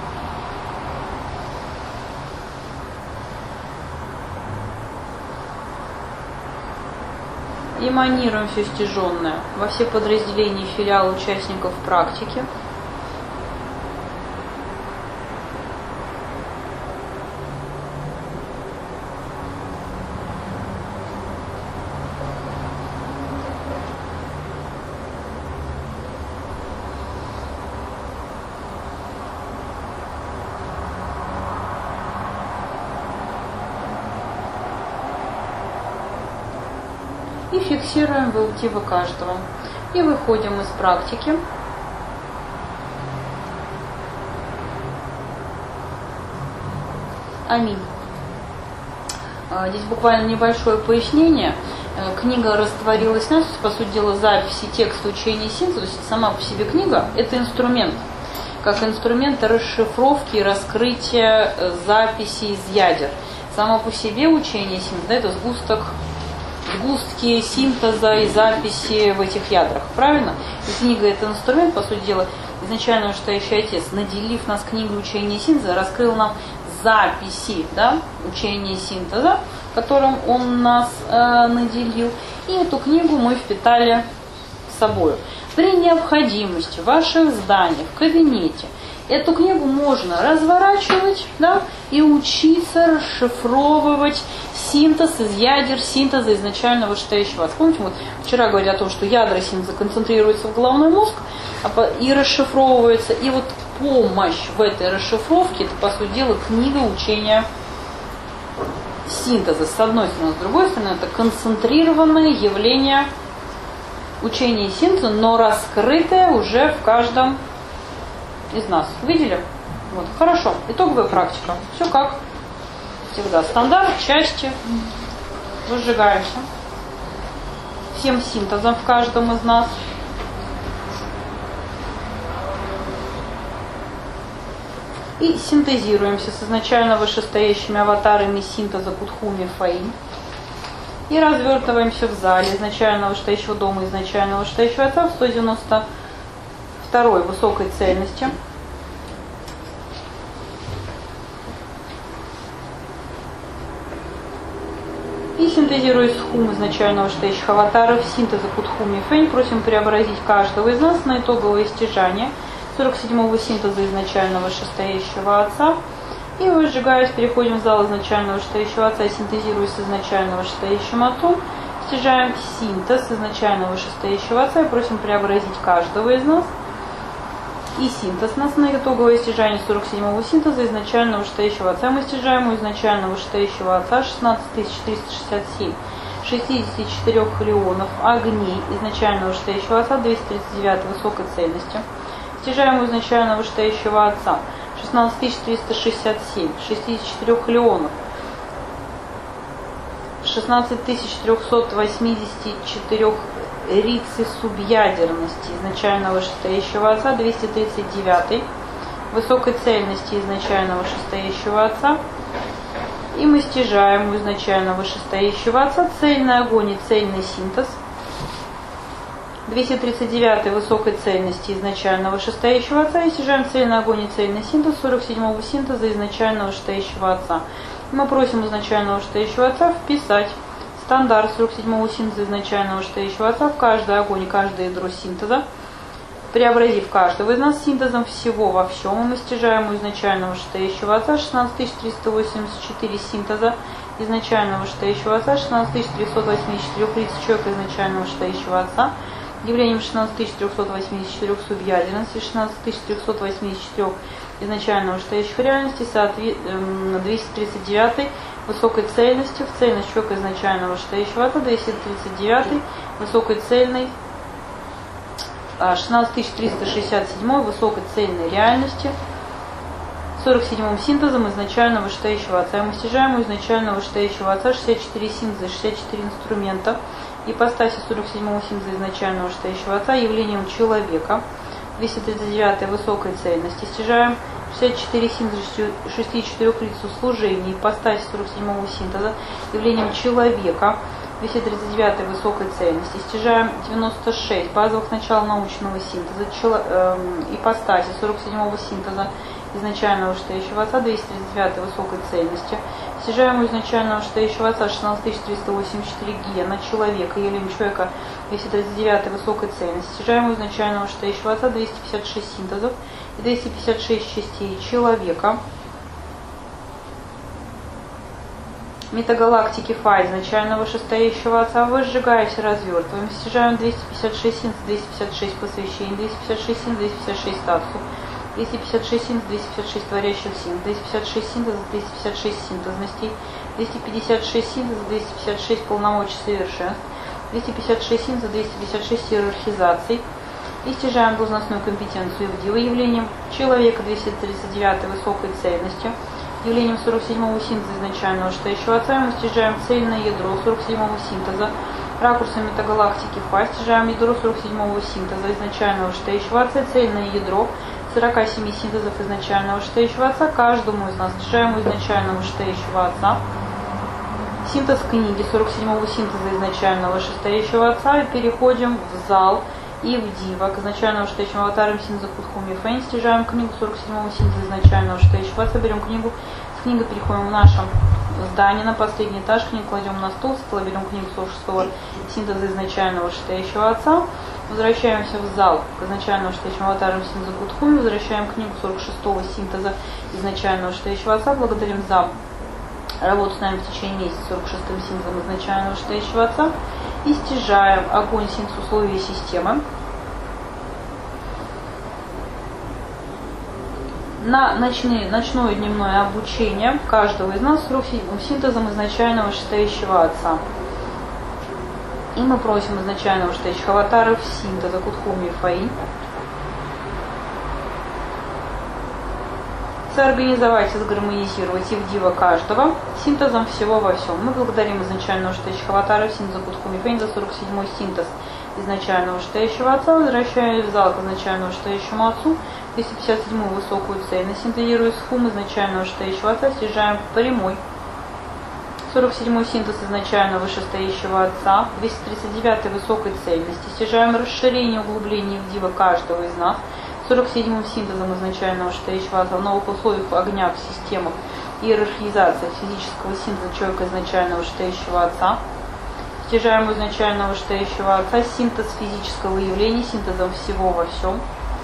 Эманируем все стяженное во все подразделения и филиалы участников практики. И фиксируем Ивдива каждого. И выходим из практики. Аминь. Здесь буквально небольшое пояснение. Книга растворилась нас, по сути дела, записи текста учения синтеза. То есть сама по себе книга – это инструмент. Как инструмент расшифровки и раскрытия записей из ядер. Само по себе учение синтеза – это сгустки синтеза и записи в этих ядрах. Правильно? И книга – это инструмент, по сути дела, изначально вышестоящий Отец, наделив нас книгой учения синтеза, раскрыл нам записи, да, учения синтеза, которым он нас наделил. И эту книгу мы впитали с собой. При необходимости в ваших зданиях, в кабинете, эту книгу можно разворачивать, да, и учиться расшифровывать синтез из ядер синтеза изначального вышестоящего. Вспомните, вот вчера говорили о том, что ядра синтеза концентрируются в головной мозг и расшифровываются. И вот помощь в этой расшифровке, это, по сути дела, книга учения синтеза. С одной стороны, с другой стороны, это концентрированное явление учения синтеза, но раскрытое уже в каждом из нас. Видели? Вот. Хорошо. Итоговая практика. Все как всегда. Стандарт, части. Выжигаемся. Всем синтезом в каждом из нас. И синтезируемся с изначально вышестоящими аватарами синтеза Кутхуми Фаим. И развертываемся в зале изначального вышестоящего дома, изначального вышестоящего Отца в 192 высокой цельности. И синтезируясь с хум изначального вышестоящих аватаров синтеза Кутхуми Фэнь, просим преобразить каждого из нас на итоговое стяжание 47-го синтеза изначального вышестоящего Отца. И выжигаясь, переходим в зал изначального вышестоящего Отца и синтезируясь с изначально вышестоящим Отцом, стяжаем синтез изначального вышестоящего Отца и просим преобразить каждого из нас. И синтез нас на итоговое стяжание 47-го синтеза изначального вышестоящего Отца. Мы стяжаем у изначального вышестоящего Отца 16367 64 леонов огней изначального вышестоящего Отца 239 высокой цельности. Стяжаем у изначального вышестоящего Отца 16367 64 леонов 16384 рицы субъядерности изначального вышестоящего Отца, 239 высокой цельности изначального вышестоящего Отца, и мы стяжаем у изначального вышестоящего Отца цельный огонь и цельный синтез, 239 высокой цельности изначального вышестоящего Отца, и стяжаем цельный огонь и цельный синтез 47-го синтеза изначального вышестоящего Отца. Мы просим изначального вышестоящего Отца вписать стандарт 47-го синтеза изначального вышестоящего Отца в каждый огонь и каждое ядро синтеза, преобразив каждого из нас синтезом всего во всем, и мы стяжаем у изначального вышестоящего Отца 16384 синтеза изначального вышестоящего Отца, 16384 лиц человека изначального вышестоящего Отца, явлением 16384 субъядерности, 16384 изначального вышестоящих реальностей, 239 высокой цельностью в цельность человека изначального вышестоящего Отца, 239 высокой цельной, 16367 высокой цельной реальностью, 47-м синтезом изначального вышестоящего Отца. И мы стяжаем у изначального вышестоящего Отца 64 синтеза, 64 инструмента, ипостаси 47-го синтеза изначального вышестоящего Отца явлением человека, 239 высокой цельности. Стяжаем 64 синтеза 64 лиц служения, ипостаси 47-го синтеза явлением человека, 239 высокой цельности. Стяжаем 96 базовых начал научного синтеза, ипостаси 47-го синтеза изначального вышестоящего Отца, 239 высокой цельности. Стяжаем у изначального вышестоящего Отца 16384 гена человека, явлением человека, 239 высокой цельности. Стяжаем у изначального вышестоящего Отца 256 синтезов и 256 частей человека. Метагалактики Фа изначального вышестоящего Отца, выжигаясь и развертываем. Стяжаем 256 синтез, 256 посвящений, 256 синтез, 256 статусов, 256 синтез, 256 творящих синтез, 256 синтезов, 256 синтезностей, 256 синтезов, 256 полномочий совершенств, 256 синтезов, 256 иерархизаций. И стяжаем должностную компетенцию Ивдива явлением человека 239 высокой цельностью, явлением 47-го синтеза изначального вышестоящего Отца, мы стяжаем цельное ядро 47-го синтеза, ракурсом метагалактики Фа, стяжаем ядро 47-го синтеза изначального вышестоящего Отца, цельное ядро 47 синтезов изначального вышестоящего Отца, каждому из нас стяжаем изначального вышестоящего Отца, синтез книги 47-го синтеза изначального вышестоящего Отца, и переходим в зал Ивдива к изначальному вышестоящему аватарам синтеза Кутхуми Фейн, стяжаем книгу 47-го синтеза изначального вышестоящего Отца, берем книгу, с книгой переходим в нашем здании на последний этаж, книгу кладем на стол, с стола берем книгу 46-го синтеза изначального вышестоящего Отца, возвращаемся в зал к изначальному вышестоящему аватарам синтеза Кутхуми, возвращаем книгу 46-го синтеза изначального вышестоящего Отца, благодарим за работу с нами в течение месяца 46-м синтезом изначального вышестоящего Отца, и стяжаем огонь синтез условий системы на ночное и дневное обучение каждого из нас 47-м синтезом изначального вышестоящего Отца. И мы просим изначального вышестоящих аватаров синтеза Кутхуми и Фаи соорганизовать и сгармонизировать Ивдива каждого синтезом всего во всем. Мы благодарим изначального вышестоящих аватаров синтеза Кутхуми Фейн за 47-й синтез изначального вышестоящего Отца, возвращаясь в зал к изначальному вышестоящему Отцу, 257-ю высокую цельность, синтезируя схум изначального вышестоящего Отца, стяжаем прямой 47-й синтез изначального вышестоящего Отца, 239-й высокой цельности, стяжаем расширение и углубление Ивдива каждого из нас, 47-м синтезом изначального вышестоящего Отца в новых условиях огня в системах иерархизации физического синтеза человека изначального вышестоящего Отца. Стяжаем изначального вышестоящего Отца синтез физического явления, синтезом всего во всем.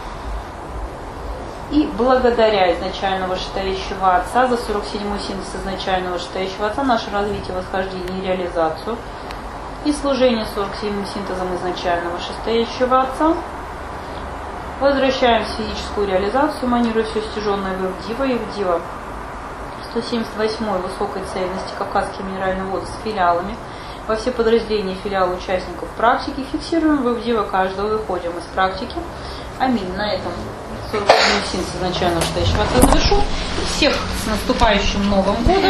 И благодаря изначального вышестоящего Отца за 47-й синтез изначального вышестоящего Отца, наше развитие, восхождение и реализацию, и служение 47-м синтезом изначального вышестоящего Отца, возвращаем в физическую реализацию, манируя все стяженное в Ивдива. Ивдива 178-й высокой цельности Кавказские минеральные воды с филиалами. Во все подразделения филиала участников практики фиксируем в Ивдива каждого, выходим из практики. Аминь. На этом 47-й синтез изначального вышестоящего Отца завершу. Всех с наступающим Новым годом.